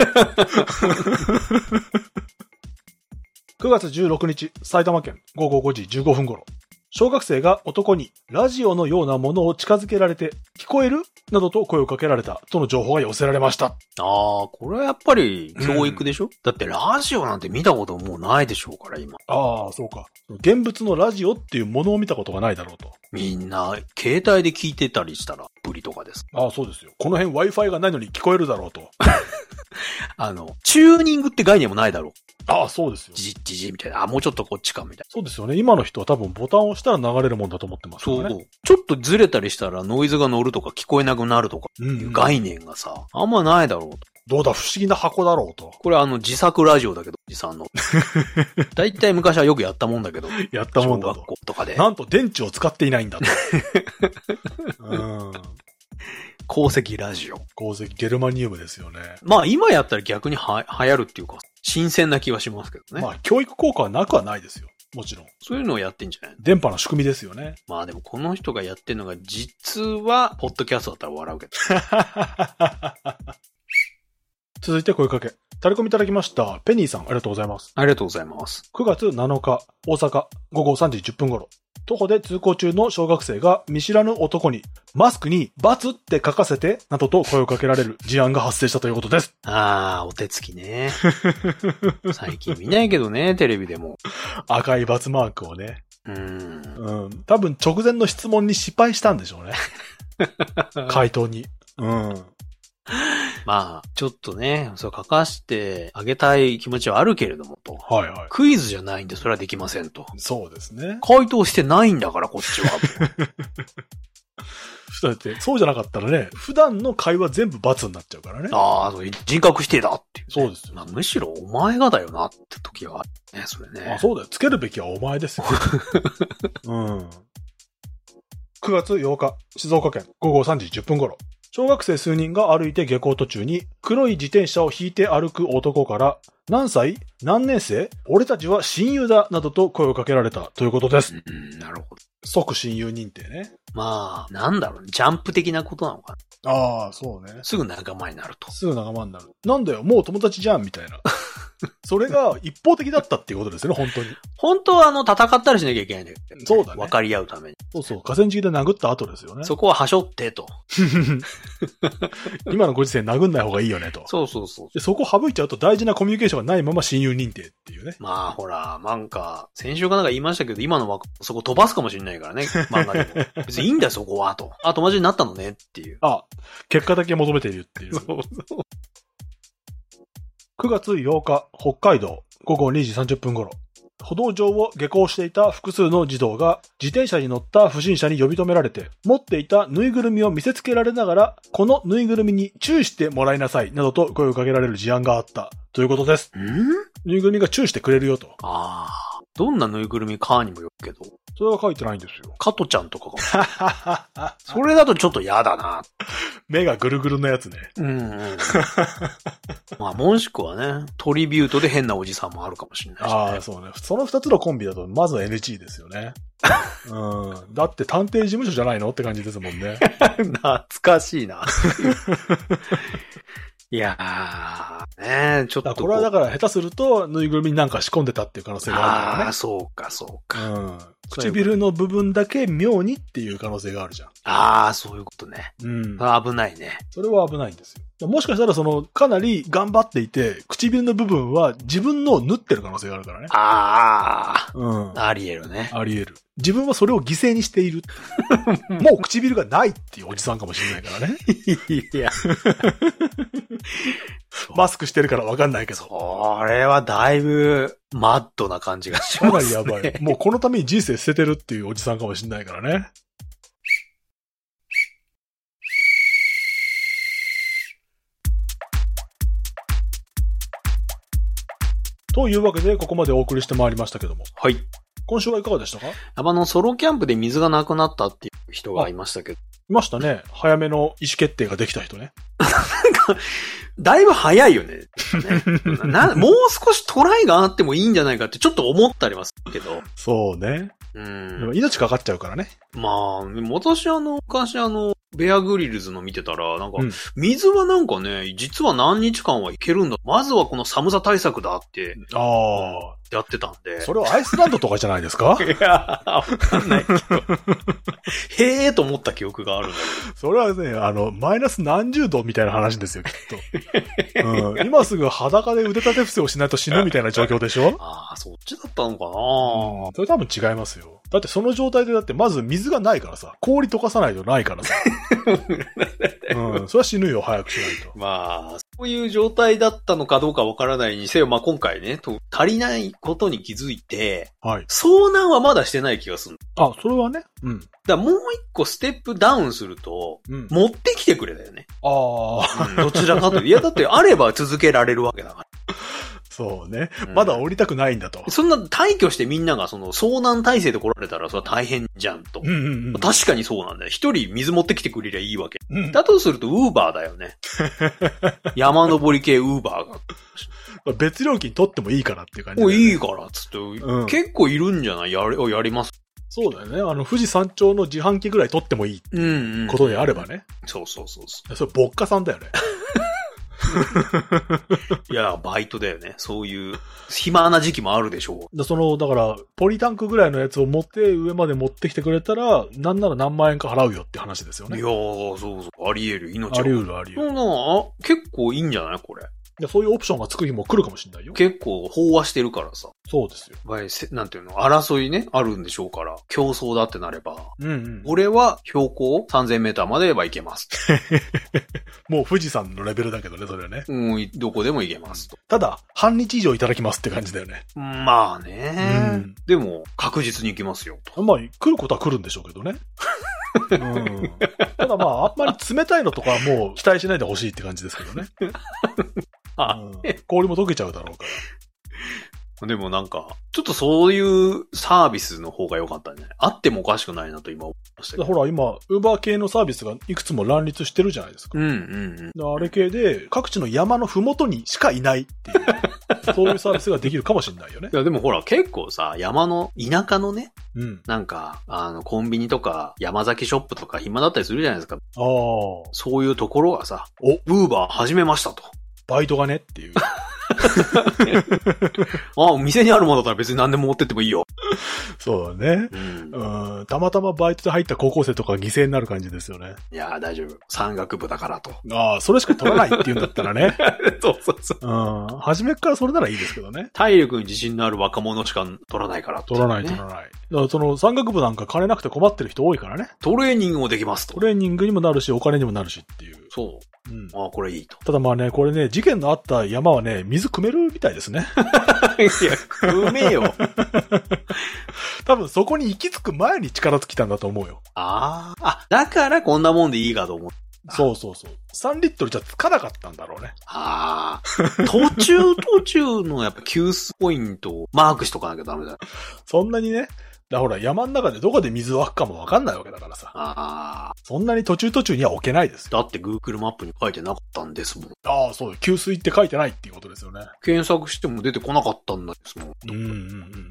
Speaker 1: くがつじゅうろくにち、埼玉県午後ごじじゅうごふん頃。小学生が男にラジオのようなものを近づけられて聞こえるなどと声をかけられたとの情報が寄せられました。あ
Speaker 2: あ、これはやっぱり教育でしょ、うん、だってラジオなんて見たこともうないでしょうから今。
Speaker 1: ああ、そうか。現物のラジオっていうものを見たことがないだろうと。
Speaker 2: みんな携帯で聞いてたりしたらアプリとかです。
Speaker 1: ああ、そうですよ。この辺 Wi-Fi がないのに聞こえるだろうと。
Speaker 2: あの、チューニングって概念もないだろう。
Speaker 1: ああ、そうですよ。
Speaker 2: じじじじみたいな。あ、もうちょっとこっちかみたいな。
Speaker 1: そうですよね。今の人は多分ボタンを押したら流れるもんだと思ってますからね。そう。
Speaker 2: ちょっとずれたりしたらノイズが乗るとか聞こえなくなるとかいう概念がさ、うんうん、あんまないだろうと。
Speaker 1: どうだ、不思議な箱だろうと。
Speaker 2: これあの自作ラジオだけど、おじさんの。だいたい昔はよくやったもんだけど。
Speaker 1: やったもんだと。
Speaker 2: 小学校とかで。
Speaker 1: なんと電池を使っていないんだと。うん。
Speaker 2: 鉱石ラジオ。
Speaker 1: 鉱石、ゲルマニウムですよね。
Speaker 2: まあ今やったら逆には流行るっていうか、新鮮な気はしますけどね。
Speaker 1: まあ教育効果はなくはないですよ。もちろん。
Speaker 2: そういうのをやってんじゃない？
Speaker 1: 電波の仕組みですよね。
Speaker 2: まあでもこの人がやってんのが実は、ポッドキャストだったら笑うけど。
Speaker 1: 続いて声かけ。 タレコミいただきました。ペニーさん、ありがとうございます。
Speaker 2: ありがとうございます。
Speaker 1: くがつなのか、大阪、ごごさんじじゅっぷん頃。徒歩で通行中の小学生が見知らぬ男に、マスクにバツって書かせて、などと声をかけられる事案が発生したということです。
Speaker 2: あー、お手つきね。最近見ないけどね、テレビでも。
Speaker 1: 赤いバツマークをね。
Speaker 2: うん。
Speaker 1: うん。多分直前の質問に失敗したんでしょうね。回答に。うん。
Speaker 2: まあ、ちょっとね、そう書かしてあげたい気持ちはあるけれどもと。
Speaker 1: はいはい。
Speaker 2: クイズじゃないんでそれはできませんと。
Speaker 1: そうですね。
Speaker 2: 回答してないんだからこっちは。
Speaker 1: だって、そうじゃなかったらね、普段の会話全部罰になっちゃうからね。
Speaker 2: ああ、人格否定だっていう、ね。
Speaker 1: そうですよ、
Speaker 2: まあ。むしろお前がだよなって時があるね、それね。
Speaker 1: あ、そうだよ。つけるべきはお前ですよ。うん。くがつようか、静岡県ごごさんじじゅっぷん頃。小学生数人が歩いて下校途中に黒い自転車を引いて歩く男から何歳？何年生？俺たちは親友だなどと声をかけられたということです。
Speaker 2: うん、なるほど。
Speaker 1: 即親友認定ね。
Speaker 2: まあ、なんだろうね。ジャンプ的なことなのか
Speaker 1: な。ああ、そうね。
Speaker 2: すぐ仲間になると。
Speaker 1: すぐ仲間になる。なんだよ、もう友達じゃんみたいな。それが一方的だったっていうことですよね、本当に。
Speaker 2: 本当はあの、戦ったりしなきゃいけないんだけど、ね。
Speaker 1: そうだね。
Speaker 2: 分かり合うために。
Speaker 1: そうそう、河川敷で殴った後ですよね。
Speaker 2: そこははしょってと。
Speaker 1: 今のご時世殴んない方がいいよねと。
Speaker 2: そうそうそう。
Speaker 1: でそこ省いちゃうと大事なコミュニケーションがないまま親友認定っていうね。
Speaker 2: まあほら、なんか、先週かなんか言いましたけど、今のはそこ飛ばすかもしれないからね、漫画でも。別にいいんだよそこはと。あ、友達になったのねっていう。
Speaker 1: あ、結果だけ求めているっていう。そうそう。くがつようか、北海道、ごごにじさんじゅっぷん頃。歩道上を下校していた複数の児童が自転車に乗った不審者に呼び止められて、持っていたぬいぐるみを見せつけられながら、このぬいぐるみに注意してもらいなさい、などと声をかけられる事案があったということです。
Speaker 2: ん？
Speaker 1: ぬいぐるみが注意してくれるよと。
Speaker 2: ああ。どんなぬいぐるみかにもよるけど。
Speaker 1: それは書いてないんですよ。
Speaker 2: カトちゃんとかかも。それだとちょっと嫌だな。
Speaker 1: 目がぐるぐるのやつね。
Speaker 2: うん、うん。まあ、もしくはね、トリビュートで変なおじさんもあるかもしれないし、ね。あ
Speaker 1: ああ、そうね。その二つのコンビだと、まずは エヌジー ですよね。うん。だって探偵事務所じゃないのって感じですもんね。
Speaker 2: 懐かしいな。いやー、ねちょっとこ。
Speaker 1: これはだから下手すると、ぬいぐるみになんか仕込んでたっていう可能性があるからね。
Speaker 2: ああ、そうか、そうか。
Speaker 1: うん。唇の部分だけ妙にっていう可能性があるじゃん。
Speaker 2: ああ、そういうことね。
Speaker 1: うん。
Speaker 2: 危ないね。
Speaker 1: それは危ないんですよ。もしかしたらその、かなり頑張っていて、唇の部分は自分のを縫ってる可能性があるからね。あ
Speaker 2: ああ。うん。あり得るね。
Speaker 1: あり得る。自分はそれを犠牲にしている。もう唇がないっていうおじさんかもしれないからね。
Speaker 2: いや。
Speaker 1: マスクしてるからわかんないけど。
Speaker 2: それはだいぶマッドな感じがしますね。
Speaker 1: かなりやばい。もうこのために人生捨ててるっていうおじさんかもしれないからね。というわけで、ここまでお送りしてまいりましたけども。
Speaker 2: はい。
Speaker 1: 今週はいかがでしたか？
Speaker 2: あの、ソロキャンプで水がなくなったっていう人がいましたけど。
Speaker 1: いましたね。早めの意思決定ができた人ね。
Speaker 2: なんか、だいぶ早いよね。ねなもう少しトライがあってもいいんじゃないかってちょっと思ったりますけど。
Speaker 1: そうね。
Speaker 2: うん。
Speaker 1: でも命かかっちゃうからね。
Speaker 2: まあ、私あの、昔あの、ベアグリルズの見てたら、なんか、うん、水はなんかね、実は何日間はいけるんだ。まずはこの寒さ対策だって、ああ、やってたんで。
Speaker 1: それはアイスランドとかじゃないですか？
Speaker 2: いや、わかんないけど。へえーと思った記憶があるんだけど。
Speaker 1: それはね、あの、マイナス何十度みたいな話ですよ、きっと。うん、今すぐ裸で腕立て伏せをしないと死ぬみたいな状況でしょ？
Speaker 2: ああ、そっちだったのかな、
Speaker 1: うん、それ多分違いますよ。だってその状態でだってまず水がないからさ、氷溶かさないとないからさ。うん、それは死ぬよ、早くしないと。
Speaker 2: まあ、そういう状態だったのかどうかわからないにせよ、まあ今回ね、と足りないことに気づいて、はい。遭難はまだしてない気がする。
Speaker 1: あ、それはね。うん。
Speaker 2: だからもう一個ステップダウンすると、うん、持ってきてくれだよね。
Speaker 1: ああ、
Speaker 2: うん。どちらかというと。いや、だってあれば続けられるわけだから。
Speaker 1: そうね。まだ降りたくないんだと。
Speaker 2: うん、そんな退去してみんながその遭難体制で来られたらそれは大変じゃんと。うんうんうん、確かにそうなんだよ。一人水持ってきてくれりゃいいわけ。うん、だとするとウーバーだよね。山登り系ウーバーが。
Speaker 1: 別料金取ってもいいからっていう感じ、
Speaker 2: ね。もういいからっつって、うん、結構いるんじゃない？やれ、やります。
Speaker 1: そうだよね。あの、富士山頂の自販機ぐらい取ってもいいことであればね。
Speaker 2: うんうん、そうそうそうそう。
Speaker 1: それ、ぼっかさんだよね。
Speaker 2: いや、バイトだよね。そういう、暇な時期もあるでしょう。
Speaker 1: だその、だから、ポリタンクぐらいのやつを持って上まで持ってきてくれたら、なんなら何万円か払うよって話ですよね。
Speaker 2: いやー、そうそう、あり得る、命
Speaker 1: あり得るあり得る。
Speaker 2: あ、結構いいんじゃないこれ。
Speaker 1: いや、そういうオプションがつく日も来るかもしれないよ。
Speaker 2: 結構飽和してるからさ。
Speaker 1: そうですよ。
Speaker 2: なんていうの、争いね、あるんでしょうから、競争だってなれば。
Speaker 1: うんうん。
Speaker 2: 俺は標高さんぜんメーターまでは行けます。
Speaker 1: もう富士山のレベルだけどね、それはね。
Speaker 2: うん、どこでも行けますと。
Speaker 1: ただ、半日以上いただきますって感じだよね。
Speaker 2: まあね、うん。でも、確実に行きますよと。
Speaker 1: まあ、来ることは来るんでしょうけどね。うん、ただまあ、あんまり冷たいのとかはもう期待しないでほしいって感じですけどね。あうん、氷も溶けちゃうだろうから。
Speaker 2: でもなんか、ちょっとそういうサービスの方が良かったんじゃない？あってもおかしくないなと今思いましたけど。
Speaker 1: ほら今、ウーバー系のサービスがいくつも乱立してるじゃないですか。
Speaker 2: うんうんうん。
Speaker 1: あれ系で、各地の山のふもとにしかいないっていう、そういうサービスができるかもしれないよね。
Speaker 2: いやでもほら結構さ、山の、田舎のね、
Speaker 1: うん、
Speaker 2: なんか、あの、コンビニとか山崎ショップとか暇だったりするじゃないですか。あ
Speaker 1: あ。
Speaker 2: そういうところがさ、お、ウーバー始めましたと。
Speaker 1: バイトがねっていう。
Speaker 2: あ、店にあるものだったら別に何でも持ってってもいいよ。
Speaker 1: そうだね、うん、うん。たまたまバイトで入った高校生とか犠牲になる感じですよね。
Speaker 2: いやー大丈夫。山岳部だからと。
Speaker 1: ああ、それしか取らないって言うんだったらね。
Speaker 2: そうそうそう。
Speaker 1: うん。初めっからそれならいいですけどね。
Speaker 2: 体力に自信のある若者しか取らないから、ね。
Speaker 1: 取らない取らない。だからその山岳部なんか金なくて困ってる人多いからね。
Speaker 2: トレーニングもできますと。
Speaker 1: トレーニングにもなるし、お金にもなるしっていう。
Speaker 2: そう。うん。ああ、これいいと。
Speaker 1: ただまあね、これね、事件のあった山はね、水汲めるみたいですね。
Speaker 2: いや、汲めよ。
Speaker 1: 多分そこに行き着く前に力尽きたんだと思うよ。
Speaker 2: ああ。あ、だからこんなもんでいいかと思う。
Speaker 1: そうそうそう。さんリットルじゃつかなかったんだろうね。
Speaker 2: ああ。途中途中のやっぱ給水ポイントをマークしとかなきゃダメだよ。
Speaker 1: そんなにね。だほら山の中でどこで水湧くかもわかんないわけだからさ。
Speaker 2: ああ。
Speaker 1: そんなに途中途中には置けないですよ。
Speaker 2: だって Google マップに書いてなかったんですもん。
Speaker 1: ああ、そうよ。給水って書いてないっていうことですよね。
Speaker 2: 検索しても出てこなかったんですもん。
Speaker 1: うんうんうん。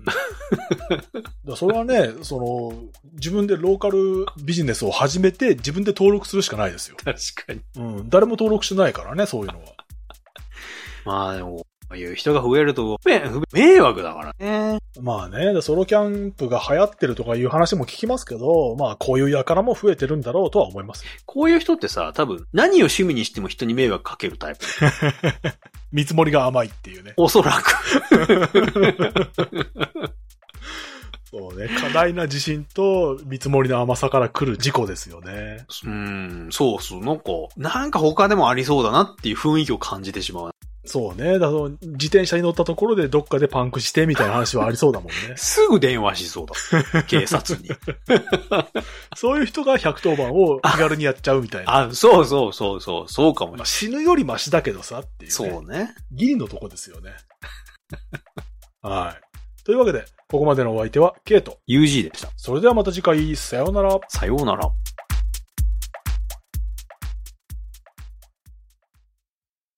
Speaker 1: だそれはね、その、自分でローカルビジネスを始めて自分で登録するしかないですよ。
Speaker 2: 確かに。
Speaker 1: うん。誰も登録してないからね、そういうのは。
Speaker 2: まあでも、こういう人が増えると、迷惑だからね。
Speaker 1: まあね、ソロキャンプが流行ってるとかいう話も聞きますけど、まあこういう輩も増えてるんだろうとは思います。
Speaker 2: こういう人ってさ、多分何を趣味にしても人に迷惑かけるタイプ。
Speaker 1: 見積もりが甘いっていうね。
Speaker 2: おそらく。
Speaker 1: そうね、過大な自信と見積もりの甘さから来る事故ですよね。
Speaker 2: うん、そうそう、なんか、なんか他でもありそうだなっていう雰囲気を感じてしまう。
Speaker 1: そうね。だから自転車に乗ったところでどっかでパンクしてみたいな話はありそうだもんね。
Speaker 2: すぐ電話しそうだ。警察に。
Speaker 1: そういう人がひゃくとおばんを気軽にやっちゃうみたいな。
Speaker 2: あ、そうそうそうそう、そうかもしれない。
Speaker 1: まあ、死ぬよりマシだけどさっていう、ね。
Speaker 2: そうね。
Speaker 1: ギリのとこですよね。はい。というわけで、ここまでのお相手はケイト。
Speaker 2: ユージー でした。
Speaker 1: それではまた次回、さようなら。
Speaker 2: さようなら。